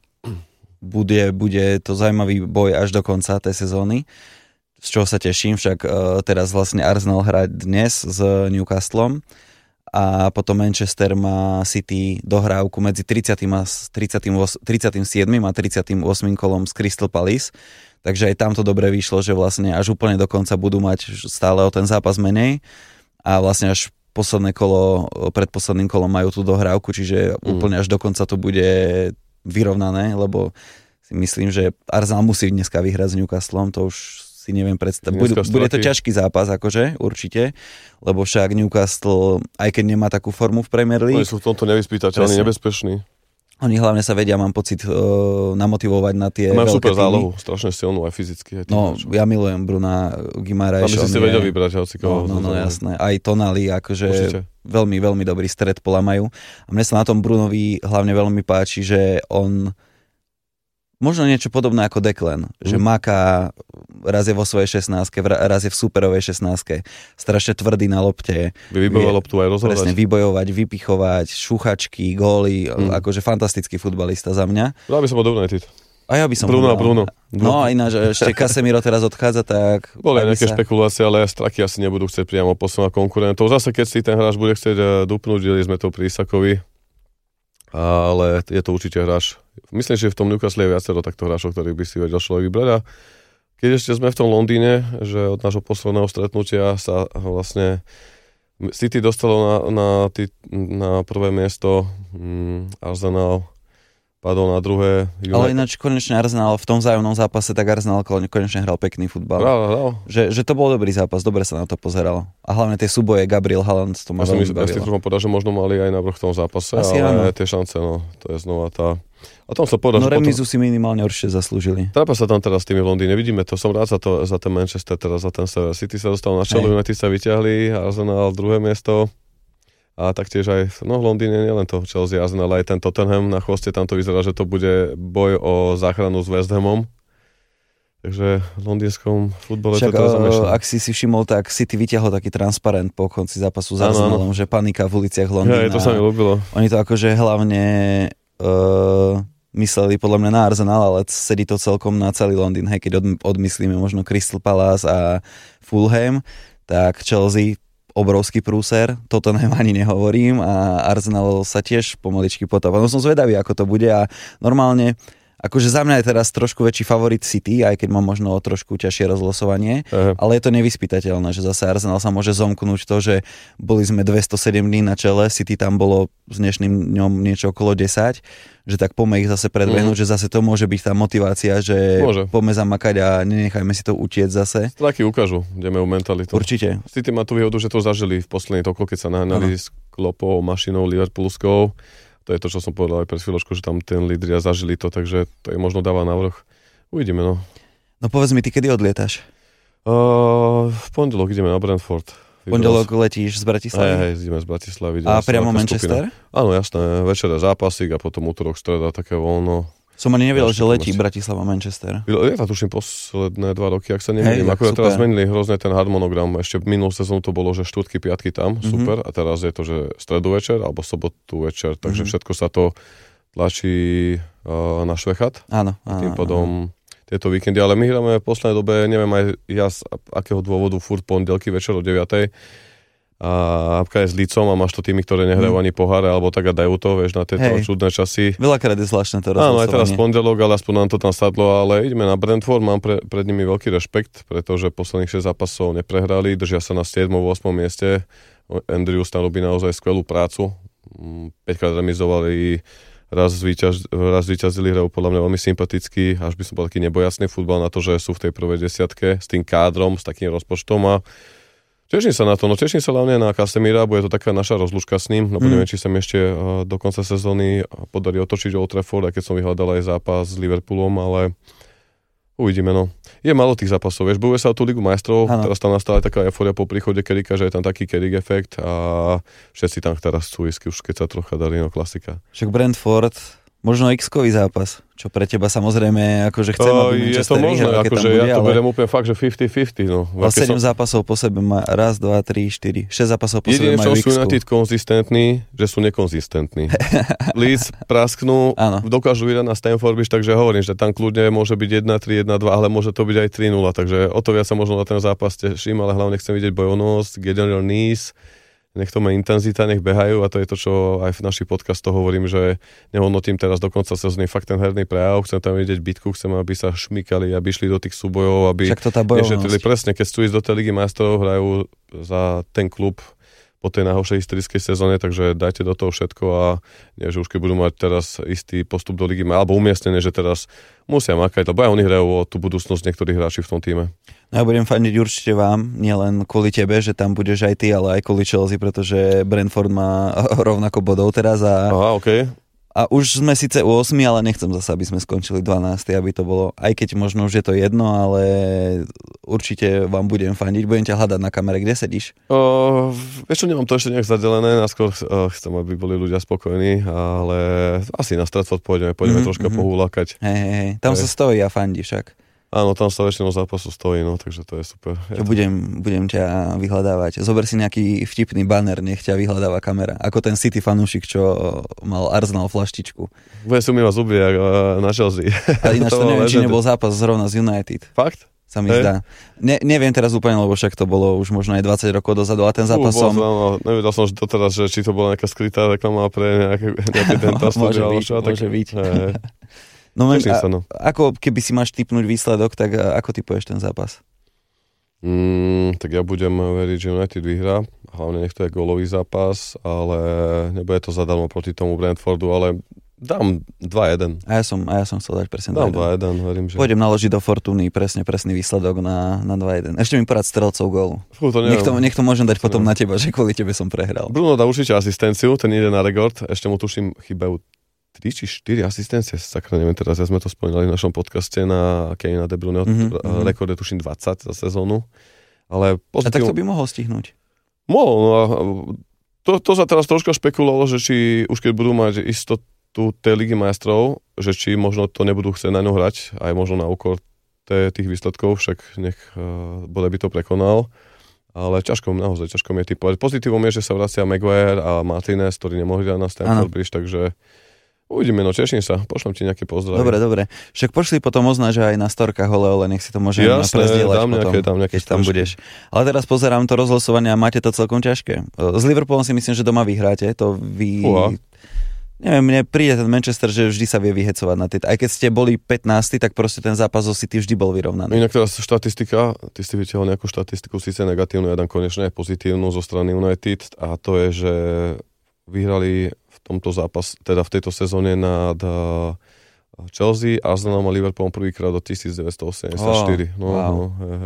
bude, bude to zaujímavý boj až do konca tej sezóny, z čoho sa teším, však uh, teraz vlastne Arsenal hrá dnes s Newcastlom a potom Manchester má City dohrávku medzi tridsiatym a tridsiatym siedmym a tridsiatym ôsmym kolom z Crystal Palace. Takže aj tam to dobre vyšlo, že vlastne až úplne do konca budú mať stále o ten zápas menej a vlastne až posledné kolo, predposledným kolom majú tú dohrávku, čiže mm. úplne až do konca to bude vyrovnané, lebo si myslím, že Arsenal musí dneska vyhrať s Newcastlom, to už si neviem predstaviť. Bude, bude to ťažký zápas, akože, určite, lebo však Newcastle, aj keď nemá takú formu v Premier League... Oni sú v tomto nevyspytateľní, nebezpeční. Oni hlavne sa vedia, mám pocit, uh, namotivovať na tie majú veľké super týmy. zálohu, strašne silnú aj fyzicky. Aj no, hráčov. Ja milujem Bruna Guimaraes. Tam by si si vedel vybrať, hoci koho. No, no, no jasné. Aj Tonali, akože určite. veľmi, veľmi dobrý stred pola majú. A mne sa na tom Brunovi hlavne veľmi páči, že on možno niečo podobné ako Declan, mm. že maká, raz je vo svojej šestnástke, raz je v superovej šestnástke, strašne tvrdý na lopte. Vybojoval loptu aj rozhodovať. Presne, vybojovať, vypichovať, šuchačky, góly, mm. akože fantastický futbalista za mňa. Ja by som bol do United. A ja by som Bruno, bol. Bruno. No a ináč, ešte Casemiro teraz odchádza, tak... Boli nejaké sa... špekulácie, ale straky asi nebudú chcieť priamo posunúť konkurentov. Zase, keď si ten hráč bude chcieť dupnúť, delili sme to pri Isakovi. Ale je to určite hráč. Myslím, že v tom Newcastle je viacero takto hráčov, ktorých by si vedel človek vybrať. A keď ešte sme v tom Londýne, že od nášho posledného stretnutia sa vlastne City dostalo na, na, tý, na prvé miesto, mm, Arsenal padol na druhé. United. Ale ináč konečne Arsenal v tom vzájomnom zápase, tak Arsenal konečne hral pekný futbal. Hral, hral. Že, že to bol dobrý zápas, dobre sa na to pozeralo. A hlavne tie súboje Gabriel Haaland, to ma veľmi bavilo. Ja si trúfam povedať, že možno mali aj navrch v tom zápase, asi ale áno. Tie šance, no, to je znova tá... A tom sa povedal, no remízu potom... si minimálne určite zaslúžili. Trápa sa tam teraz s tými v Londýne, vidíme to, som rád za, to, za ten Manchester, teraz za ten Sever. City sa dostal na čelo, United sa vyťahli, Arsenal druhé miesto. A taktiež aj no, v Londýne nielen to Chelsea, Arsenal, aj ten Tottenham na chvoste, tam to vyzerá, že to bude boj o záchranu s West Hamom. Takže v londýnskom futbole však, to teraz zamýšľa. Ak si si všimol, tak City vyťahol taký transparent po konci zápasu s Arsenalom, že panika v uliciach Londýna. Ja, to sa mi ľúbilo. Oni to akože hlavne uh, mysleli podľa mňa na Arsenal, ale sedí to celkom na celý Londýn. Hej, keď od, odmyslíme možno Crystal Palace a Fulham, tak Chelsea obrovský prúser, Tottenham ani nehovorím a Arsenal sa tiež pomaličky potápa. No som zvedavý, ako to bude a normálne, akože za mňa je teraz trošku väčší favorit City, aj keď mám možno trošku ťažšie rozlosovanie, uh-huh. ale je to nevyspytateľné, že zase Arsenal sa môže zomknúť to, že boli sme dvestosedem dní na čele, City tam bolo s dnešným dňom niečo okolo desať, že tak poďme ich zase predbehnúť, mm. že zase to môže byť tá motivácia, že môže. Poďme zamakať a nenechajme si to utiec zase. Straky ukážu, ideme o mentalitu. Určite. City má tú výhodu, že to zažili v posledných tokoch, keď sa nahnali s Kloppou, mašinou Liverpoolskou. To je to, čo som povedal aj pred chvíľočkou, že tam ten lídria zažili to, takže to je možno dáva navrh. Uvidíme, no. No povedz mi, ty kedy odlietaš? Uh, v pondelok ideme na Brentford. V pondelok letíš z Bratislavy? Hej, hej, ideme z Bratislavy. A priamo Manchester? Skupina. Áno, jasné. Večera zápasík a potom útorok, streda, také voľno. Som ani nevedel, že letí Bratislava-Manchester. Je to tuším posledné dva roky, ak sa nemýlim. Akurát teraz zmenili hrozne ten harmonogram. Ešte minulú sezónu to bolo, že štvrtky, piatky tam, mm-hmm. super. A teraz je to, že stredu večer alebo sobotu večer. Takže mm-hmm. všetko sa to tlačí uh, na švechat. Áno. áno tým pádom áno. Tieto víkendy. Ale my hráme v poslednej dobe, neviem aj ja z akého dôvodu, furt pondelky večer o deviatej. A apka je s Lícom a máš to tými, ktoré nehrajú mm. ani poháre, alebo tak a dajú to, vieš, na tieto Hej. čudné časy. Veľakrát je zvláštne to rozhlasovanie. Áno, aj teraz pondelok, ale aspoň nám to tam sadlo, ale ideme na Brentford, mám pre, pred nimi veľký rešpekt, pretože posledných šesť zápasov neprehrali, držia sa na siedmom ôsmom mieste. Andrews tam robí naozaj skvelú prácu. päťkrát remizovali, raz, zvíťaz, raz zvíťazili, hrajú podľa mňa veľmi sympatický, až by som bol taký nebojasný futbal na to, že sú v tej prvej desiatke s tým kádrom, s takým rozpočtom a teším sa na to, no teším sa hlavne na Casemira, bude to taká naša rozlúčka s ním, no mm. neviem, či sa mi ešte uh, do konca sezóny podarí otočiť Old Trafford, aj keď som vyhľadal aj zápas s Liverpoolom, ale uvidíme, no. Je málo tých zápasov, vieš, bojuje sa o tú Ligu majstrov, ano. Teraz tam nastala aj taká eufória po príchode Kerika, že je tam taký Kerik efekt a všetci tam teraz chcú ísť, už keď sa trocha darí, no klasika. Však Brentford, možno X-kový zápas, čo pre teba samozrejme akože chcem, aby Manchester vyhral, keď tam bude, ja to ale... beriem úplne fakt, že päťdesiat päťdesiat, no. Ale sedem som... zápasov po sebe má raz, dva, tri, štyri, šesť zápasov po sebe majú X-ku. Jedine, čo sú United konzistentní, že sú nekonzistentní. Leeds prasknú, dokážu vydať na Stamford Bridge, takže hovorím, že tam kľudne môže byť jedna tri, jedna dva, ale môže to byť aj tri nula, takže o to viac sa možno na ten zápas teším, ale hlavne chcem vidieť bojovnosť, Gideon Nice, nech to má intenzita, nech behajú a to je to, čo aj v našich podcastoch hovorím, že nehodnotím teraz dokonca sezóny fakt ten herný prejav, chcem tam vidieť bitku, chcem, aby sa šmykali, aby išli do tých súbojov, aby nešetrili presne, keď chcú ísť do tej Ligy majstrov, hrajú za ten klub po tej najhoršej historickej sezóne, takže dajte do toho všetko a nie, že už keď budú mať teraz istý postup do Ligy, alebo umiestnené, že teraz musia makať, lebo aj oni hrajú o tú budúcnosť niektorých hráči v tom týme. No ja budem fandiť určite vám, nielen kvôli tebe, že tam budeš aj ty, ale aj kvôli Chelsea, pretože Brentford má rovnako bodov teraz a... Aha, okej. Okay. A už sme síce u osmi, ale nechcem zase, aby sme skončili dvanásty, aby to bolo, aj keď možno už je to jedno, ale určite vám budem fandiť, budem ťa hľadať na kamere, kde sedíš? Uh, vieš čo, nemám to ešte nejak zadelené, naskôr uh, chcem, aby boli ľudia spokojní, ale asi na Stratford pôjdeme, pôjdeme mm-hmm, troška mm-hmm. pohúlakať. Hej, hej, hej, tam hej. sa stojí a fandí však. Áno, tam sa väčšinou zápasu stojí, no, takže to je super. Čo budem, budem ťa vyhľadávať. Zober si nejaký vtipný banner, nech ťa vyhľadáva kamera. Ako ten City fanúšik, čo mal Arsenal flaštičku. Bude sú mi ma zuby na Chelsea. A ináč to, to neviem, či nebol zápas zrovna z United. Fakt? Sa mi hey. zdá. Ne, neviem teraz úplne, lebo však to bolo už možno aj dvadsať rokov dozadu, a ten zápas som... No, nevedel som že to teraz, že či to bola nejaká skrytá reklama pre nejaké, nejaké dentastúdy. Môže byť, čo, môže tak... byť. Hey. No, men, a, no. Ako keby si máš tipnúť výsledok, tak ako typuješ ten zápas? Mm, tak ja budem veriť, že United vyhrá. Hlavne nech to je gólový zápas, ale nebude to zadarmo proti tomu Brentfordu, ale dám dva jeden. A ja som, a ja som chcel dať presne dám dva jeden. Verím, že... Pôjdem naložiť do Fortuny presne presný výsledok na, na dva jeden. Ešte mi porad strelcov gólu. Fú, to nech, to, nech to môžem dať potom na teba, že kvôli tebe som prehral. Bruno dá určite asistenciu, ten ide na rekord. Ešte mu tuším chýbajú tri či štyri asistencie, sakra, neviem teraz, ja sme to spomínali v našom podcaste na Kevina De Bruyne, mm-hmm. rekord je tuším dvadsať za sezónu, ale pozitív... A tak to by mohol stihnúť? Mohol, no a to, to sa teraz troška špekulovalo, že či už keď budú mať istotu tej Ligy majstrov, že či možno to nebudú chcieť na ňo hrať, aj možno na úkor tých výsledkov, však nech uh, bude by to prekonal. Ale ťažko, naozaj ťažko mi je typovať. Pozitívom je, že sa vracia Maguire a Martinez, ktorí nemohli dať na Stamford Bridge, takže uvidíme, no teším sa, pošlem ti nejaké pozdravy. Dobre, dobre. Však pošli potom oznať, že aj na storkách hole, ale nech si to môžeme prezdieľať potom, nejaké, dám keď tam budeš. Ale teraz pozerám to rozhlasovanie a máte to celkom ťažké. S Liverpoolom si myslím, že doma vyhráte, to vy... Uha. Neviem, mne príde ten Manchester, že vždy sa vie vyhecovať na tie. Aj keď ste boli pätnásty, tak proste ten zápas zo City vždy bol vyrovnaný. Inak teraz štatistika, ty si vytiahol nejakú štatistiku, síce negatívnu, jeden konečne pozitívnu zo strany United, a to je, že vyhrali v tomto zápas, teda v tejto sezóne nad uh, Chelsea, Arsenalom a Liverpoolom prvýkrát od devätnásť osemdesiatštyri. Oh, no, wow. no, hej, hej.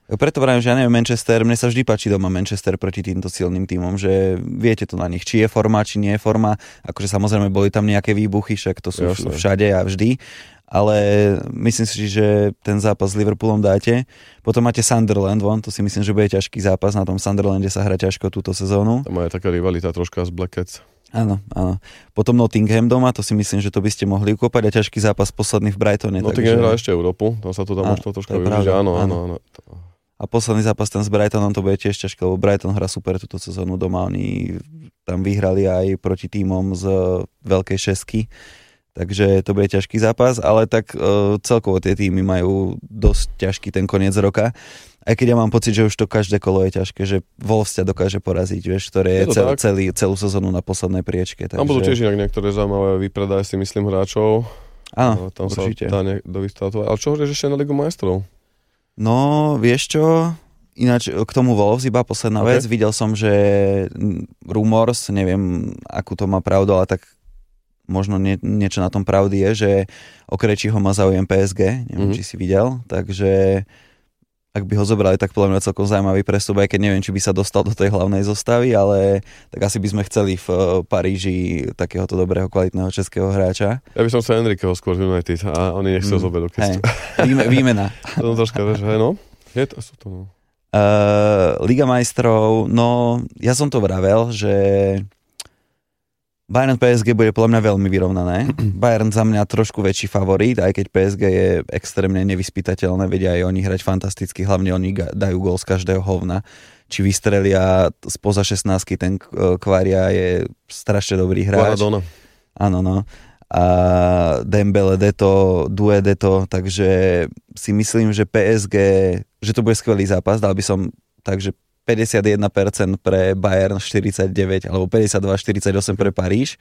Preto vravím, že ja neviem, Manchester, mne sa vždy páči doma Manchester proti týmto silným týmom, že viete to na nich, či je forma, či nie je forma, akože samozrejme boli tam nejaké výbuchy, však to sú Jasne. všade a vždy, ale myslím si, že ten zápas s Liverpoolom dáte. Potom máte Sunderland von, to si myslím, že bude ťažký zápas, na tom Sunderlande sa hrá ťažko túto sezónu. Tam je taká rivalita troška z Black Cats. Áno, áno. Potom Nottingham doma, to si myslím, že to by ste mohli ukopať a ťažký zápas posledný v Brightone. Nottingham hrá ešte Európu, tam sa to tam možno troška využiť, áno, áno, áno. A posledný zápas ten s Brightonom to bude tiež ťažké, lebo Brighton hrá super túto sezónu doma, oni tam vyhrali aj proti tímom z veľkej šesky, takže to bude ťažký zápas, ale tak uh, celkovo tie týmy majú dosť ťažký ten koniec roka. Aj keď ja mám pocit, že už to každé kolo je ťažké, že Wolves ťa dokáže poraziť, vieš, ktoré je, je cel, celý, celú sezónu na poslednej priečke. Takže... Tam budú tiež inak niektoré zaujímavé výpredaje, si myslím, hráčov. Áno, tam určite. Sa dá ne, dovystátovať. Ale čo hovoríš ešte na Ligu majstrov? No, vieš čo, ináč k tomu Wolves iba posledná okay. vec. Videl som, že rumors, neviem, akú to má pravdu, ale tak možno nie, niečo na tom pravdy je, že Okrejčího má záujem pé es gé, neviem, mm-hmm. či si videl, takže... Ak by ho zobrali, tak podľa mňa celkom zaujímavý prestup, aj keď neviem, či by sa dostal do tej hlavnej zostavy, ale tak asi by sme chceli v Paríži takéhoto dobrého, kvalitného českého hráča. Ja by som sa Enriqueho skôr United a oni nechcú mm. zoberú. Hey. Výme, výmena. To troška, vieš, hej, no? Je to, sú to, no. Uh, Liga majstrov, no, ja som to vravel, že Bayern pé es gé bude podľa mňa veľmi vyrovnané. Bayern za mňa trošku väčší favorit, aj keď pé es gé je extrémne nevyspytateľné, vedia aj oni hrať fantasticky, hlavne oni dajú gól z každého hovna. Či vystrelia spoza šestnástky, ten Kvaria je strašne dobrý hráč. Maradona. Áno, no. A Dembele deto, Due deto, takže si myslím, že pé es gé, že to bude skvelý zápas, dal by som takže päťdesiatjeden percent pre Bayern, štyridsaťdeväť alebo päťdesiatdva štyridsaťosem pre Paríž.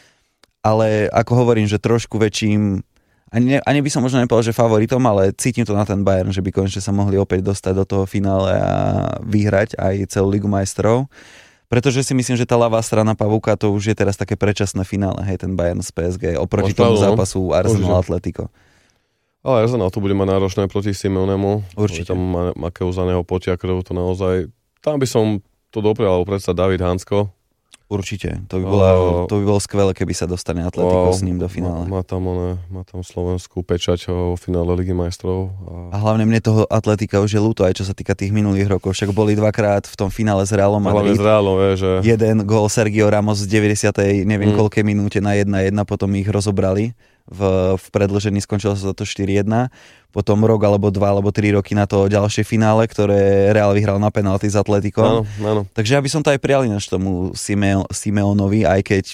Ale ako hovorím, že trošku väčším, ani, ne, ani by som možno nepovedal, že favoritom, ale cítim to na ten Bayern, že by konečne sa mohli opäť dostať do toho finále a vyhrať aj celú Ligu majstrov. Pretože si myslím, že tá ľavá strana pavúka to už je teraz také predčasné finále, hej, ten Bayern z pé es gé oproti Máš tomu pravdu, zápasu Arsenal Atletico. Ale Arsenal tu bude mať náročné proti Simeonemu. Určite. Tam Makeuzaného potia krv, to naozaj... Tam by som to doprial, predsa David Hansko. Určite, to by, bola, to by bolo skvelé, keby sa dostane Atletico s ním do finále. Má, má, tam, one, má tam slovenskú pečať o finále Ligy majstrov. A... a hlavne mne toho Atletika už je ľúto, aj čo sa týka tých minulých rokov. Však boli dvakrát v tom finále s Realom Madrid. Hlavne s Realom, je, že... Jeden gól Sergio Ramos z deväťdesiatej neviem mm. koľkej minúte na jedna jedna, potom ich rozobrali. V, v predĺžení skončilo sa to štyri jedna. Potom rok alebo dva alebo tri roky na to ďalšie finále, ktoré Real vyhral na penalty s Atletikom. Áno, áno. Takže ja by som to aj prijal ináč tomu Simeo, Simeonovi, aj keď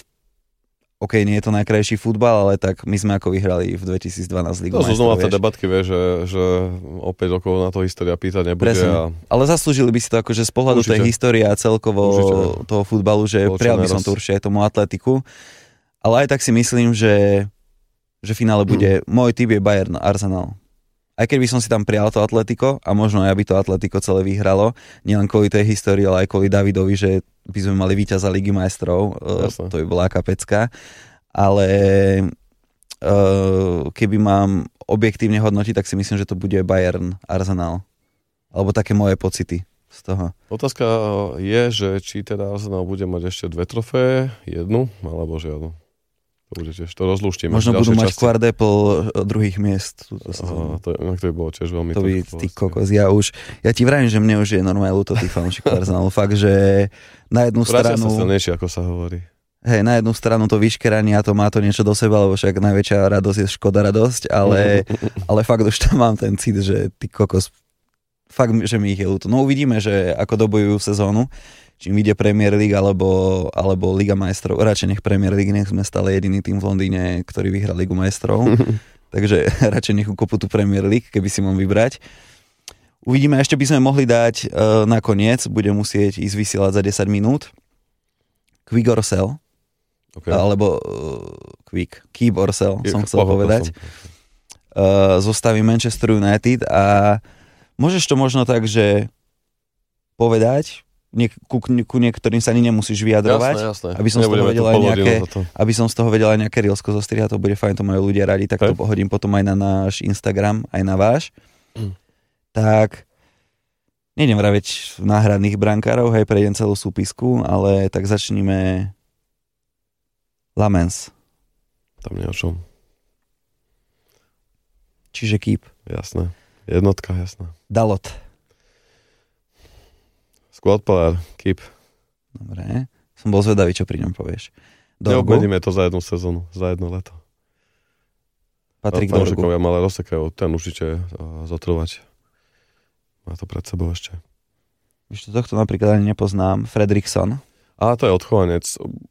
OK, nie je to najkrajší futbal, ale tak my sme ako vyhrali v dvetisícdvanásť Ligu majstrov. To sú znova tie debatky, vieš, že, že o päť rokov na to história pýtať nebude. A... Ale zaslúžili by si to akože z pohľadu určite. Tej histórie a celkovo určite. Toho futbalu, že prijal by som to určite aj tomu Atletiku. Ale aj tak si myslím, že že finále bude, mm. môj typ je Bayern Arsenal. Aj keď by som si tam prijal to Atletico a možno aj by to Atletico celé vyhralo, nielen kvôli tej histórii, ale aj kvôli Davidovi, že by sme mali víťaza Ligy majstrov, Jasne. To by bola aká pecka. Ale uh, keby mám objektívne hodnotiť, tak si myslím, že to bude Bayern Arsenal. Alebo také moje pocity z toho. Otázka je, že či teda Arsenal bude mať ešte dve trofeje, jednu alebo žiadnu. To, to rozlúštime. Možno budú mať quadruple druhých miest. Aha, to, to by bolo tiež veľmi... To by, ty kokos, ja už... Ja ti vravím, že mne už je normálne ľúto tých fanúšikov Arsenalu. Fakt, že na jednu Vrátia stranu... sa silnejšie, ako sa hovorí. Hej, na jednu stranu to vyškeranie a to má to niečo do seba, lebo však najväčšia radosť je škoda radosť, ale, ale fakt už tam mám ten cit, že ty kokos... Fakt, že mi ich je ľúto. No uvidíme, že ako dobojujú sezónu. Čím ide Premier League alebo, alebo Liga majstrov. Radšej nech Premier League, nech sme stále jediný tým v Londýne, ktorý vyhral Ligu majstrov. Takže radšej nech ukopú tú Premier League, keby si mám vybrať. Uvidíme, ešte by sme mohli dať uh, nakoniec, budem musieť ísť vysielať za desať minút. Quick or sell. Okay. Alebo uh, quick, keep or sell, Je, som chcel povedať. Uh, zostaví Manchester United a môžeš to možno tak, že povedať, Niek- ku, ku niektorým sa ani nemusíš vyjadrovať, jasné, jasné. Aby, som z toho vedel aj nejaké, aby som z toho vedel aj nejaké reelsko zostrihať, to bude fajn, to majú ľudia radi, tak okay. To pohodím potom aj na náš Instagram, aj na váš. Mm. Tak nejdem vraviť náhradných brankárov, hej, prejdem celú súpisku, ale tak začníme Lamens. Tam nie o čom. Čiže keep. Jasné. Jednotka, jasná. Dalot. Squad player, keep. Dobre. Som bol zvedavý, čo pri ňom povieš. Neobmedíme to za jednu sezónu, za jedno leto. Patrik Dorgu. Fanúšikovia malé rozsekajú, ten určite uh, zotrvať. Má to pred sebou ešte. Ešte tohto napríklad ani nepoznám. Fredriksson. A to je odchovanec.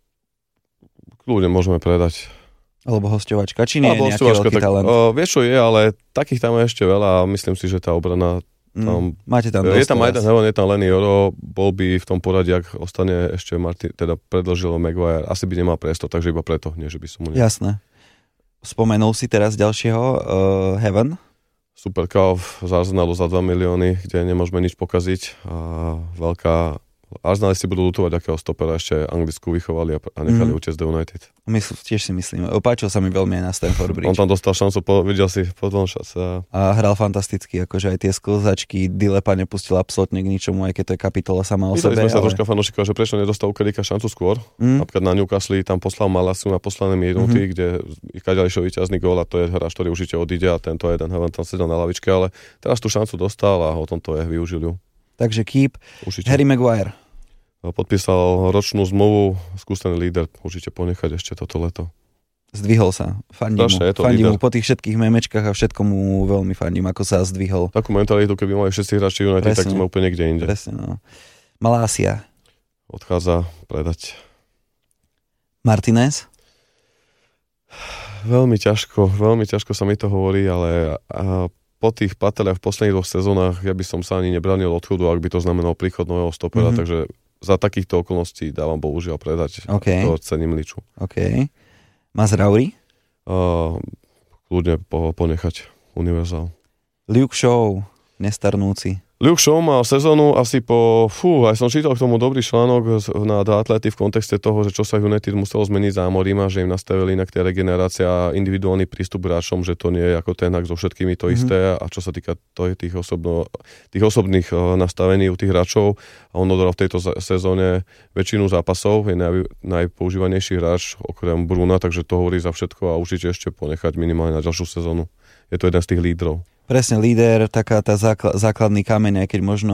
Kľudne môžeme predať. Alebo hosťovačka. Či nie Alebo je nejaký veľký tak, talent? Uh, vieš, čo je, ale takých tam je ešte veľa a myslím si, že tá obrana tam, mm, máte tam je tam aj Majdan Hevan, je tam Lenny Joro, bol by v tom poradí, ak ostane ešte Martin, teda predĺžil Maguire, asi by nemal priestor, takže iba preto, nie že by som mu... Ne... Jasné. Spomenul si teraz ďalšieho uh, Heaven? Super kauf z Arsenalu za dva milióny, kde nemôžeme nič pokaziť a veľká... Arsenali si budú lutovať, akého stopera ešte Anglicku vychovali a nechali mm. utiecť do United. Mysl, tiež si myslím. Opáčil sa mi veľmi aj na Stamford Bridge. On tam dostal šancu, po, videl si po tom čase. A hral fantasticky, akože aj tie sklzačky Dilepa nepustil absolútne k ničomu, aj keď to je kapitola sama o Videli sebe. sme sa ale... troška fanúšikov, že prečo nedostal Ukelika šancu skôr. Mm. Napríklad na Newcastle tam poslal Malasu na posledné minúty, mm-hmm. kde Kaďali išiel víťazný gól a to je hráč, ktorý určite odíde a tento jeden Heaven tam sedel na lavičke, ale teraz tú šancu dostal a o tom to je, využil ju. Takže keep. Určite. Harry Maguire. Podpísal ročnú zmluvu, skúsený líder, určite ponechať ešte toto leto. Zdvihol sa, fandím mu, fandím mu po tých všetkých memečkách a všetko mu veľmi fandím, ako sa zdvihol. Takú mentalitu, keby mali všetci hráči United, presne, tak sme úplne niekde inde. Presne, no. Malásia. Odchádza predať. Martinez? Veľmi ťažko, veľmi ťažko sa mi to hovorí, ale a po tých pateliach v posledných dvoch sezónach ja by som sa ani nebránil odchodu, ak by to znamenalo príchod nového stopera, mm-hmm. takže za takýchto okolností dávam bohužiaľ predať. Okay. To cením Liču. OK. Mazraoui? Uh, kľudne po, ponechať univerzál. Luke Shaw, nestarnúci. Luke Shaw mal sezónu asi po... Fú, aj som čítal k tomu dobrý článok na The Athletic v kontexte toho, že čo sa United muselo zmeniť zámorím a že im nastavili inak tá regenerácia a individuálny prístup k hráčom, že to nie je ako ten so všetkými to mm-hmm. isté a čo sa týka to, tých, osobno, tých osobných nastavení u tých hráčov a on odohral v tejto sezóne väčšinu zápasov, je naj, najpoužívanejší hráč okrem Bruna, takže to hovorí za všetko a určite ešte ponechať minimálne na ďalšiu sezónu. Je to jeden z tých lídrov. Presne, líder, taká tá zákl- základný kameň, aj keď možno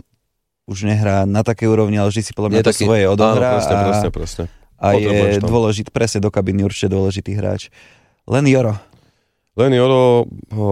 už nehrá na takej úrovni, ale vždy si podľa mňa to taký, svoje odohrá. Áno, presne, presne, presne. A je dôležitý, presne do kabiny určite dôležitý hráč. Len Joro. Len Joro o,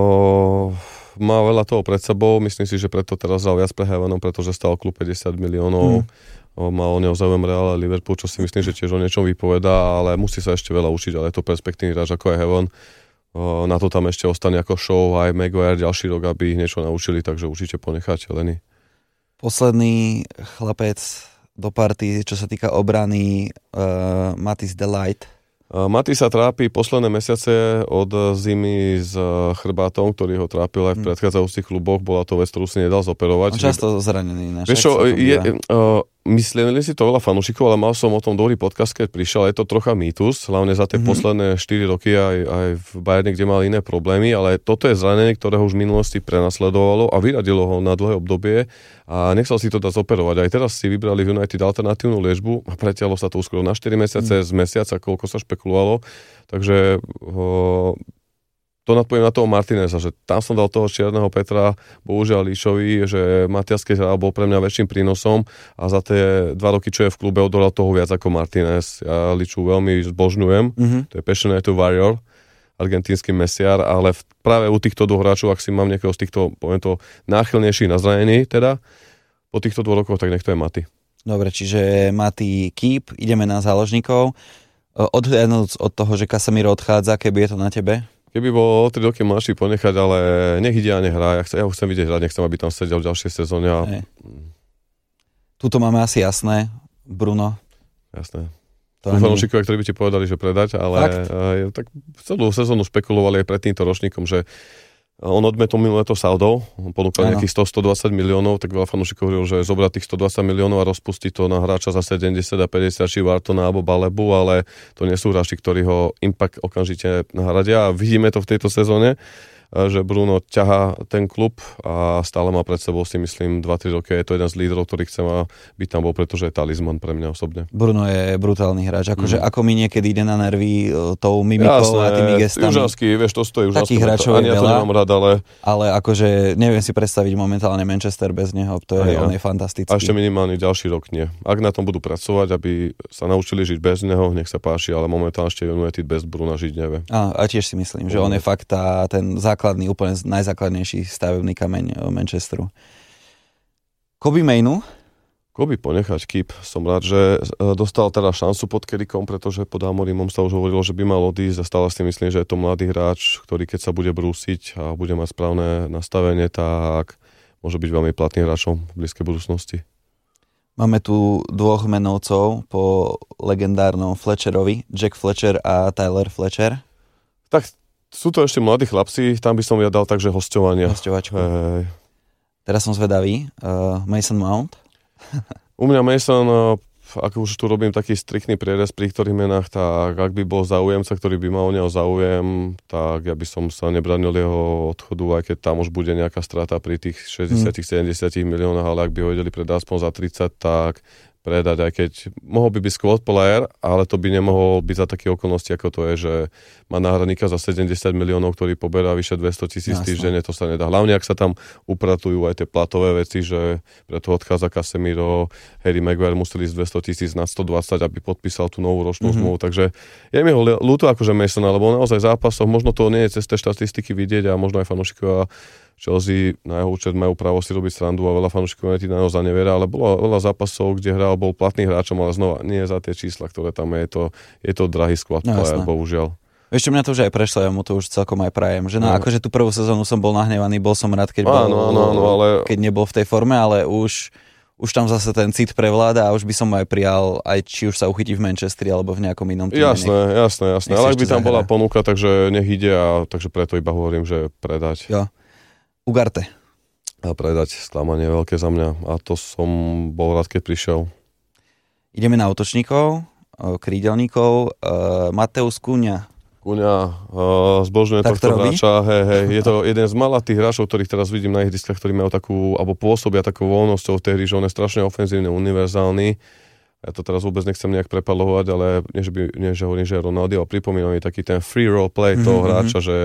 má veľa toho pred sebou, myslím si, že preto teraz dal viac pre Heavenom, pretože stal klub päťdesiat miliónov. Hmm. O, má o neho záujem Real a Liverpool, čo si myslím, že tiež o niečom vypovedá, ale musí sa ešte veľa učiť, ale je to perspektívny hráč ako je Heaven. Na to tam ešte ostane ako Shaw aj Maguire ďalší rok, aby ich niečo naučili, takže určite ponechať Lenny. Posledný chlapec do party, čo sa týka obrany, uh, Matthijs de Ligt. Uh, Matthijs sa trápi posledné mesiace od zimy s chrbátom, ktorý ho trápil aj v predchádzajúcich kluboch. Bola to vec, ktorú si nedal zoperovať. On často zranený. Vieš čo, je... Uh, Mysleli si to veľa fanúšikov, ale mal som o tom dobrý podcast, keď prišiel. Je to trocha mýtus, hlavne za tie mm-hmm. posledné štyri roky aj, aj v Bayerne, kde mal iné problémy, ale toto je zranenie, ktoré ho už v minulosti prenasledovalo a vyradilo ho na dlhé obdobie a nechcel si to dať zoperovať. Aj teraz si vybrali v United alternatívnu liečbu a pretiahlo sa to skoro na štyri mesiace mm. z mesiaca, koľko sa špekulovalo. Takže ho, to nadpoviem na toho Martineza, že tam som dal toho čierneho Petra, bohužiaľ Líšovi, že Matias keď hral bol pre mňa väčším prínosom a za tie dva roky, čo je v klube, odohral toho viac ako Martinez. Ja Líču veľmi zbožňujem, mm-hmm. to je passionate warrior, argentínsky mesiar, ale v, práve u týchto dvoch hráčov, ak si mám nejakého z týchto, poviem to, náchylnejších na zranení, teda po týchto dvoch rokoch, tak nech to je Mati. Dobre, čiže Mati keep, ideme na záložníkov. Odhľadnúť od toho, že Casemiro odchádza, keby je to na tebe? Keby bol o tri roky mladší ponechať, ale nech ide a nehrá. Ja, ja ho chcem vidieť hrať, nechcem, aby tam sedel v ďalšej sezóne. A... Tuto máme asi jasné. Bruno. Jasné. Sú fanúšikovia, ktorí by ti povedali, že predať, ale aj, tak celú sezónu špekulovali aj pred týmto ročníkom, že On odmetol minulé to Saudov, on ponúkal nejakých sto až stodvadsať miliónov, tak veľa fanúšikov hovoril, že zobrať tých stodvadsať miliónov a rozpustiť to na hráča za sedemdesiat a päťdesiat, či Whartona alebo Balebu, ale to nie sú hráči, ktorí ho impact okamžite nahradia a vidíme to v tejto sezóne, že Bruno ťahá ten klub a stále má pred sebou, si myslím, dva tri roky. Je to jeden z lídrov, ktorý chce byť tam bol, pretože je talizman pre mňa osobne. Bruno je brutálny hráč, akože mm. ako mi niekedy ide na nervy tou mimikou Jasné, a tými gestami. Južanský, vieš, to stojí Južanský. Takých hráčov je veľa, ja to nemám rád, ale... ale akože neviem si predstaviť momentálne Manchester bez neho, to je, ja. On je fantastický. A ešte minimálne ďalší rok nie. Ak na tom budú pracovať, aby sa naučili žiť bez neho, nech sa páči, ale momentálne ešte United bez Bruna žiť nevie. A, a tiež si myslím, že on je fakt tá, ten základný, úplne najzákladnejší stavebný kameň Manchesteru. Kobe Mainu? Kobe ponechať, keep. Som rád, že dostal teda šancu pod Kerrykom, pretože pod Amorimom sa už hovorilo, že by mal odísť a stále si myslím, že je to mladý hráč, ktorý keď sa bude brúsiť a bude mať správne nastavenie, tak môže byť veľmi platným hráčom v blízkej budúcnosti. Máme tu dvoch menovcov po legendárnom Fletcherovi, Jack Fletcher a Tyler Fletcher. Tak sú to ešte mladí chlapci, tam by som ja dal takže hosťovanie. Hosťovačku. Hey. Teraz som zvedavý. Uh, Mason Mount? U mňa Mason, uh, ako už tu robím taký striktný prierez pri ktorých menách, tak ak by bol záujemca, ktorý by mal o neho záujem, tak ja by som sa nebranil jeho odchodu, aj keď tam už bude nejaká strata pri tých šesťdesiat sedemdesiat hmm. miliónach, ale ak by ho vedeli predať aspoň za tridsať, tak predať, aj keď mohol by byť squad player, ale to by nemohol byť za také okolnosti, ako to je, že má náhradníka za sedemdesiat miliónov, ktorý poberá vyše dvesto tisíc týždenne, to sa nedá. Hlavne, ak sa tam upratujú aj tie platové veci, že preto odchádza Casemiro, Harry Maguire museli ísť dvesto tisíc na stodvadsať, aby podpísal tú novú ročnú zmluvu, mm-hmm. takže je mi ho ľúto akože Mason, lebo naozaj zápasov, možno to nie je cez tie štatistiky vidieť a možno aj fanúšikovia Chelsea na jeho účet majú právo si robiť srandu a veľa fanúšikov na neho zaneviera, ale bolo veľa zápasov, kde hral, bol platný hráčom, ale znova nie za tie čísla, ktoré tam je. Je to, je to drahý squad no, player, bohužiaľ. Ešte mňa to už aj prešlo, ja mu to už celkom aj prajem. Že no, akože tú prvú sezónu som bol nahnevaný, bol som rád, keď, bol, áno, áno, áno, ale... keď nebol v tej forme, ale už, už tam zase ten cit prevláda a už by som aj prijal, aj či už sa uchytí v Manchesteri alebo v nejakom inom týme. Jasné, jasné, jasné. Ale ak by tam zahra. Bola ponuka, takže nech ide a takže preto iba hovorím, že predať. Jo. Ugarte. A predať sklamanie veľké za mňa. A to som bol rád, keď prišiel. Ideme na útočníkov, krídelníkov. Mateus Cunha. Cunha uh, zbožňuje tohto to hráča. Hej, hej. Je to jeden z malých tých hráčov, ktorých teraz vidím na ihriskách, ktorí majú takú, alebo pôsobia takou voľnosťou v tej hry, že on je strašne ofenzívne, univerzálny. Ja to teraz vôbec nechcem nejak prepalovať, ale nie, že, by, nie, že hovorím, že je Ronaldo, ale pripomínam mi taký ten free roll play toho mm-hmm. hráča, že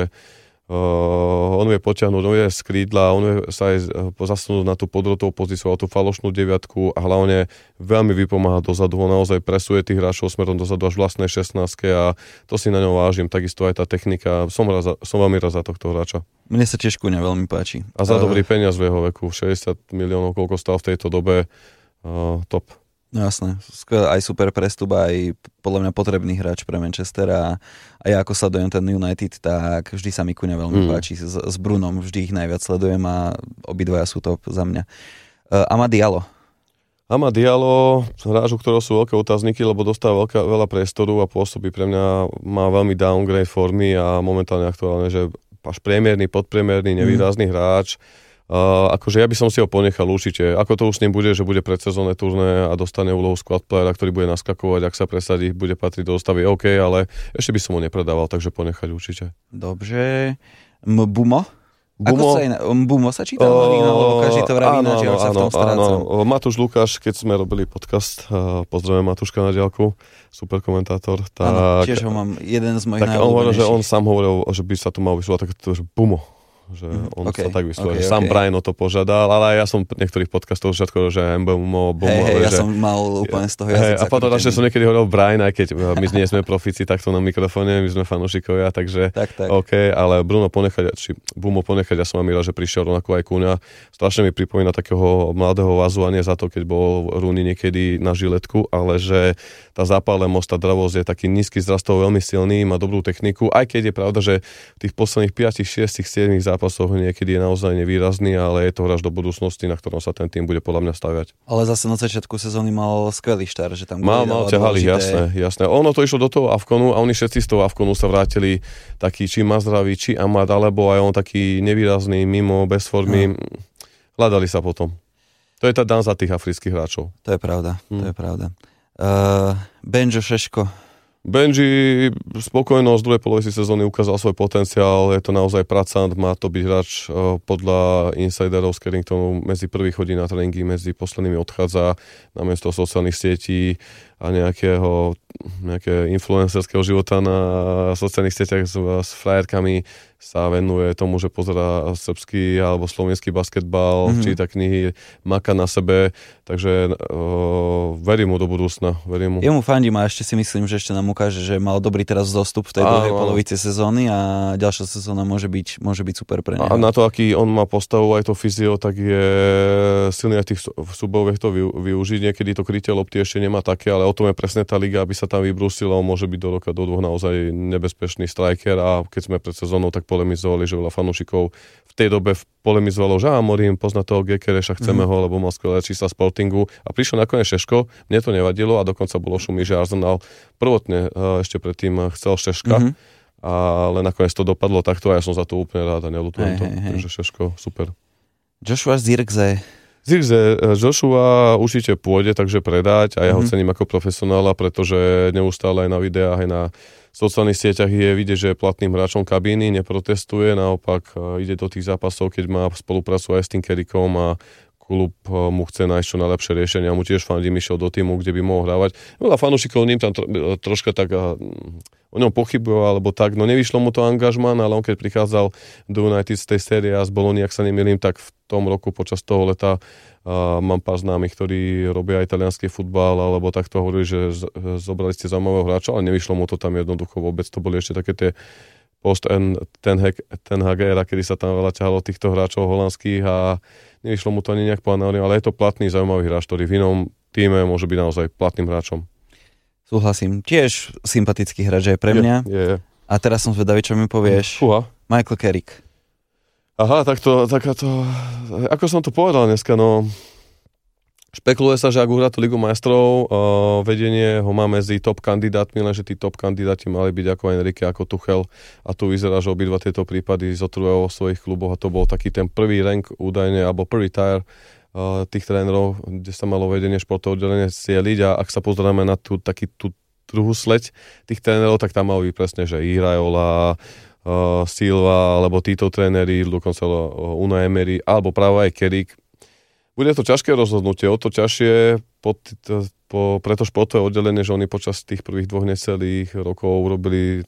Uh, on vie potiahnuť, on vie z krídla, on vie sa aj zasunúť na tú podrotovú pozíciu, na tú falošnú deviatku a hlavne veľmi vypomáha dozadu, on naozaj presuje tých hráčov smerom dozadu až vlastnej šestnáctke a to si na ňom vážim, takisto aj tá technika, som, raz, som veľmi rád za tohto hráča. Mne sa tiež Cunha veľmi páči. A za uh... dobrý peniaz v jeho veku, šesťdesiat miliónov, koľko stal v tejto dobe, uh, top. No jasné, aj super prestup, aj podľa mňa potrebný hráč pre Manchester a, a ja ako sledujem ten United, tak vždy sa mi Cunha veľmi mm. páči. S, s Brunom vždy ich najviac sledujem a obidvaja sú top za mňa. Uh, Amad Diallo. Amad Diallo, hráč, u ktorého sú veľké otázniky, lebo dostáva veľká, veľa priestoru a pôsobí pre mňa, má veľmi downgrade formy a momentálne aktuálne, že až priemerný, podpriemerný, nevýrazný mm. hráč. Uh, akože ja by som si ho ponechal určite. Ako to už s ním bude, že bude predsezónne turné a dostane úlohu squad playera, ktorý bude naskakovať, ak sa presadí, bude patriť do zostavy, OK, ale ešte by som ho nepredával, takže ponechať určite. Dobre. Mbumo? Bumo, Ako sa, Mbumo sa číta? Uh, alebo každý to vraví ináč, ja sa v tom strácam. Áno, Matúš Lukáš, keď sme robili podcast, uh, pozdravujem Matúška na diaľku, super komentátor. Tak, áno, tiež ho mám, jeden z mojich najobľúbenejších. Tak on hovoril, že on sám hovoril, že by sa tu mal vyslovať tak, že Bumo. Že on okay, sa tak vyslovil, okay, že sám okay. Brian o to požadal, ale ja som niektorých podcastov všetko, že Mbumo, Bumo. Hej, hej, ja že, som mal úplne z toho jazyca. Hej, a potom že som niekedy hovoril Brian, aj keď my nie sme profíci takto na mikrofóne, my sme fanúšikovia, takže tak, tak. OK, ale Bruno ponechať, či Bumo ponechať, ja som vám milá, že prišiel rovnako aj Cunha. Strašne mi pripomína takého mladého Vazu a nie za to, keď bol Rooney niekedy na žiletku, ale že tá zapálenosť, tá dravosť je taký nízky zrastov, veľmi silný, má dobrú techniku, aj keď je pravda, že v tých posledných päť, šesť, sedem zápasoch niekedy je naozaj nevýrazný, ale je to hráč do budúcnosti, na ktorom sa ten tým bude podľa mňa staviať. Ale zase na začiatku sezóny mal skvelý štart, že tam mal, mal ťahali, dôležité... jasné, jasné. Ono to išlo do toho Afkonu a oni všetci z toho Afkonu sa vrátili taký či Mazravi, či Amad, alebo aj on taký nevýrazný, mimo, bez formy. No. Hľadali sa potom. To je tá danza tých afrických hráčov. To je pravda, hmm. to je pravda. Uh, Benjo Šeško. Benji spokojnosť z druhej polovici sezóny ukázal svoj potenciál, je to naozaj pracant, má to byť hráč podľa insiderov z Carringtonu, medzi prvých chodí na tréningy, medzi poslednými odchádza namiesto sociálnych sietí a nejakého, nejakého influencerského života na sociálnych sieťach s, s frajerkami sa venuje tomu, že pozerá srbský alebo slovenský basketbal, mm-hmm. číta knihy, maka na sebe, takže uh, verím mu do budúcna. Verím mu. Jemu fandím a ešte si myslím, že ešte nám ukáže, že mal dobrý teraz zostup v tej áno, druhej polovici sezóny a ďalšia sezóna môže byť, môže byť super pre neho. A na to, aký on má postavu, aj to fyzio, tak je silný aj tých súboviech to využiť. Niekedy to krytie lopty ešte nemá také, ale o tom je presne tá liga, aby sa tam vybrúsil a on môže byť do roka, do dvoch naozaj nebezpečný striker a keď sme pred sezónou tak polemizovali, že veľa fanúšikov v tej dobe polemizovalo, že Amorim pozná toho Gekereša, chceme mm. ho, lebo mal skvelé čísla Sportingu a prišiel nakoniec Šeško, mne to nevadilo a dokonca bolo šumí, že Arsenal prvotne ešte predtým chcel Šeška, mm-hmm. ale nakoniec to dopadlo takto a ja som za to úplne rád a neľutujem to, hej, takže Šeško, super. Joshua Zirkzee. Zirkzee, Joshua určite pôjde, takže predať a ja ho mm-hmm. cením ako profesionála, pretože neustále aj na videách, aj na sociálnych sieťach je vidieť, že je platným hráčom kabíny, neprotestuje, naopak ide do tých zápasov, keď má spoluprácu aj s tým Kerrykom a klub mu chce nájsť čo najlepšie riešenie a mu tiež fandím, išiel do týmu, kde by mohol hrávať. Veľa fanúšikov ním tam tro, troška tak o ňom pochybujú, alebo tak, no nevyšlo mu to angažmán, ale on keď prichádzal do United z tej série a z Bologny, ak sa nemýlim, tak v tom roku počas toho leta uh, mám pár známych, ktorí robia italianský futbal, alebo takto hovorili, že z, zobrali ste zaujímavého hráča, ale nevyšlo mu to tam jednoducho vôbec, to boli ešte také tie post ten Hag era, kedy sa tam veľa ťahalo týchto hráčov holandských a nevyšlo mu to ani nejak plánované, ale je to platný, zaujímavý hráč, ktorý v inom týme môže byť naozaj platným hráčom. Súhlasím. Tiež sympatický hráč aj pre mňa. Je, je. A teraz som zvedavý, čo mi povieš. Fúha. Michael Carrick. Aha, tak to, takáto, ako som to povedal dneska, no, špekuluje sa, že ak uhrá tú Ligu majstrov, uh, vedenie ho má medzi top kandidátmi, lenže tí top kandidáti mali byť ako Enrique, ako Tuchel a tu vyzerá, že obidva tieto prípady zotrvajú vo svojich kluboch a to bol taký ten prvý rank údajne, alebo prvý tier uh, tých trénerov, kde sa malo vedenie športové oddelenie cieliť a ak sa pozeráme na tú, taký, tú druhú sleď tých trénerov, tak tam malo byť presne, že Iraola, uh, Silva, alebo títo tréneri, dokonca uh, Unai Emery, alebo práve aj Carrick. Bude to ťažké rozhodnutie, o to ťažšie po, po, pre to športové oddelenie, že oni počas tých prvých dvoch necelých rokov urobili,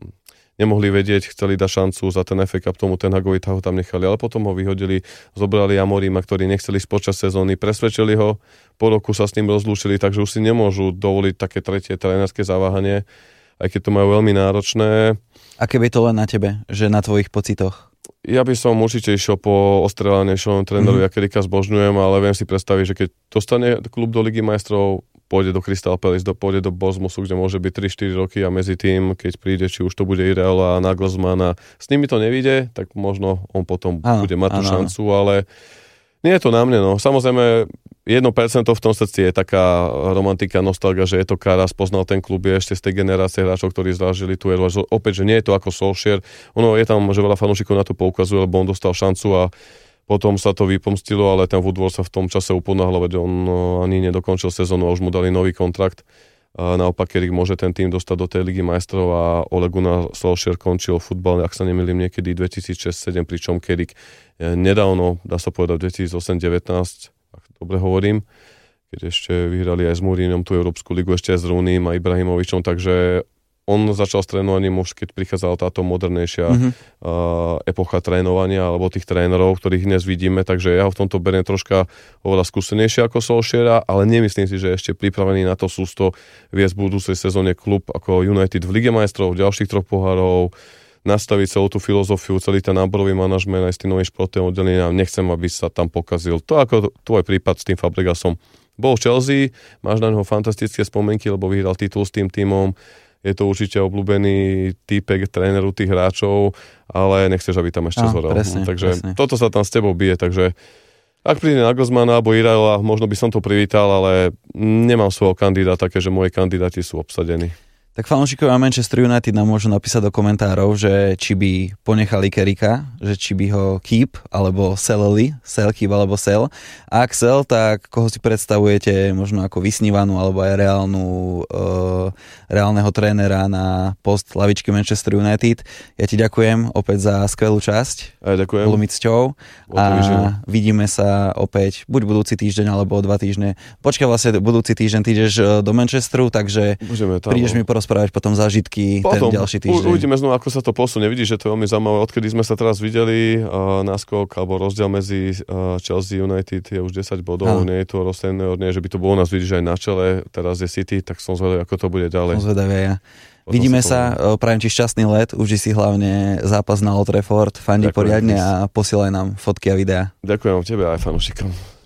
nemohli vedieť, chceli dať šancu za ten ef á Cup tomu ten Hagovi, ho tam nechali, ale potom ho vyhodili, zobrali Amorima, ktorí nechceli počas sezóny, presvedčili ho, po roku sa s ním rozlúčili, takže už si nemôžu dovoliť také tretie trénerské zaváhanie, aj keď to majú veľmi náročné. A keby to len na tebe, že na tvojich pocitoch? Ja by som určite išiel po ostreľanejšom trénerovi, mm-hmm. Kerricka zbožňujem, ale viem si predstaviť, že keď dostane klub do Ligy majstrov, pôjde do Crystal Palace, do, pôjde do Bournemouthu, kde môže byť tri štyri roky a medzi tým, keď príde, či už to bude Iraola a Nagelsmann a s nimi to nevíde, tak možno on potom áno, bude mať tú áno. šancu, ale nie je to na mne. No. Samozrejme, jedno percento v tom srdci je taká romantika, nostalgia, že je to Karas, poznal ten klub, je ešte z tej generácie hráčov, ktorí zrážili tú éru. Opäť, že nie je to ako Solskjaer. Ono je tam, že veľa fanúšikov na to poukazuje, lebo on dostal šancu a potom sa to vypomstilo, ale ten Woodward sa v tom čase uponáhľal, veď on ani nedokončil sezónu a už mu dali nový kontrakt. A naopak, Carrick môže ten tým dostať do tej Ligy majstrov a Ole Gunnar Solskjaer končil futbal, ak sa nemýlim, niekedy dvetisícšesť sedem, pričom Carrick nedávno, dá sa povedať dvetisícosem devätnásť, ak dobre hovorím, keď ešte vyhrali aj s Mourinhom tú Európsku ligu, ešte aj s Rooneym a Ibrahimovičom, takže on začal s trénovaním už keď prichádzala táto modernejšia mm-hmm. uh, epocha trénovania alebo tých trénerov, ktorých dnes vidíme, takže ja ho v tomto beriem troška oveľa skúsenejšie ako Solskjaera, ale nemyslím si, že ešte pripravený na to sústo viesť v budúcej sezóne klub ako United v Lige majstrov, v ďalších troch pohárov, nastaviť celú tú filozofiu, celý ten náborový manažment aj s tým novým športovým oddelením a nechcem, aby sa tam pokazil. To ako tvoj prípad s tým Fabregasom. Bol v Chelsea, máš na neho fantastické spomienky, lebo vyhral titul s tým tímom. je to určite obľúbený týpek tréneru tých hráčov, ale nechceš, aby tam ešte no, zhorel. Presne, takže presne. toto sa tam s tebou bije, takže ak príde Nagelsmann alebo Iraola, možno by som to privítal, ale nemám svojho kandidáta, keďže moji kandidáti sú obsadení. Tak fanúšikovia Manchester United nám môžu napísať do komentárov, že či by ponechali Kerricka, že či by ho keep, alebo selleli, sell, keep, alebo sell. A ak sell, tak koho si predstavujete možno ako vysnívanú, alebo aj reálnu, uh, reálneho trénera na post lavičky Manchester United. Ja ti ďakujem opäť za skvelú časť. Ja ďakujem. Bolo mi cťou. A vidíme sa opäť buď budúci týždeň, alebo o dva týždne. Počkaj, vlastne budúci týždeň ty ideš do Manchesteru, takže prídeš mi porozprávať potom zážitky potom, ten ďalší týždeň. Uvidíme znovu, ako sa to posunie. Vidíš, že to je veľmi zaujímavé. Odkedy sme sa teraz videli, uh, náskok alebo rozdiel medzi uh, Chelsea United je už desať bodov. Nie je to rozstajné, nie, že by to bolo u nás, vidíš, aj na čele. Teraz je City, tak som zvedavý, ako to bude ďalej. Som zvedavý ja. Potom vidíme sa, sa prajem ti šťastný let, uži si hlavne zápas na Old Trafford, fandi poriadne a posielaj nám fotky a videá. Ďakujem tebe aj fanúšikom.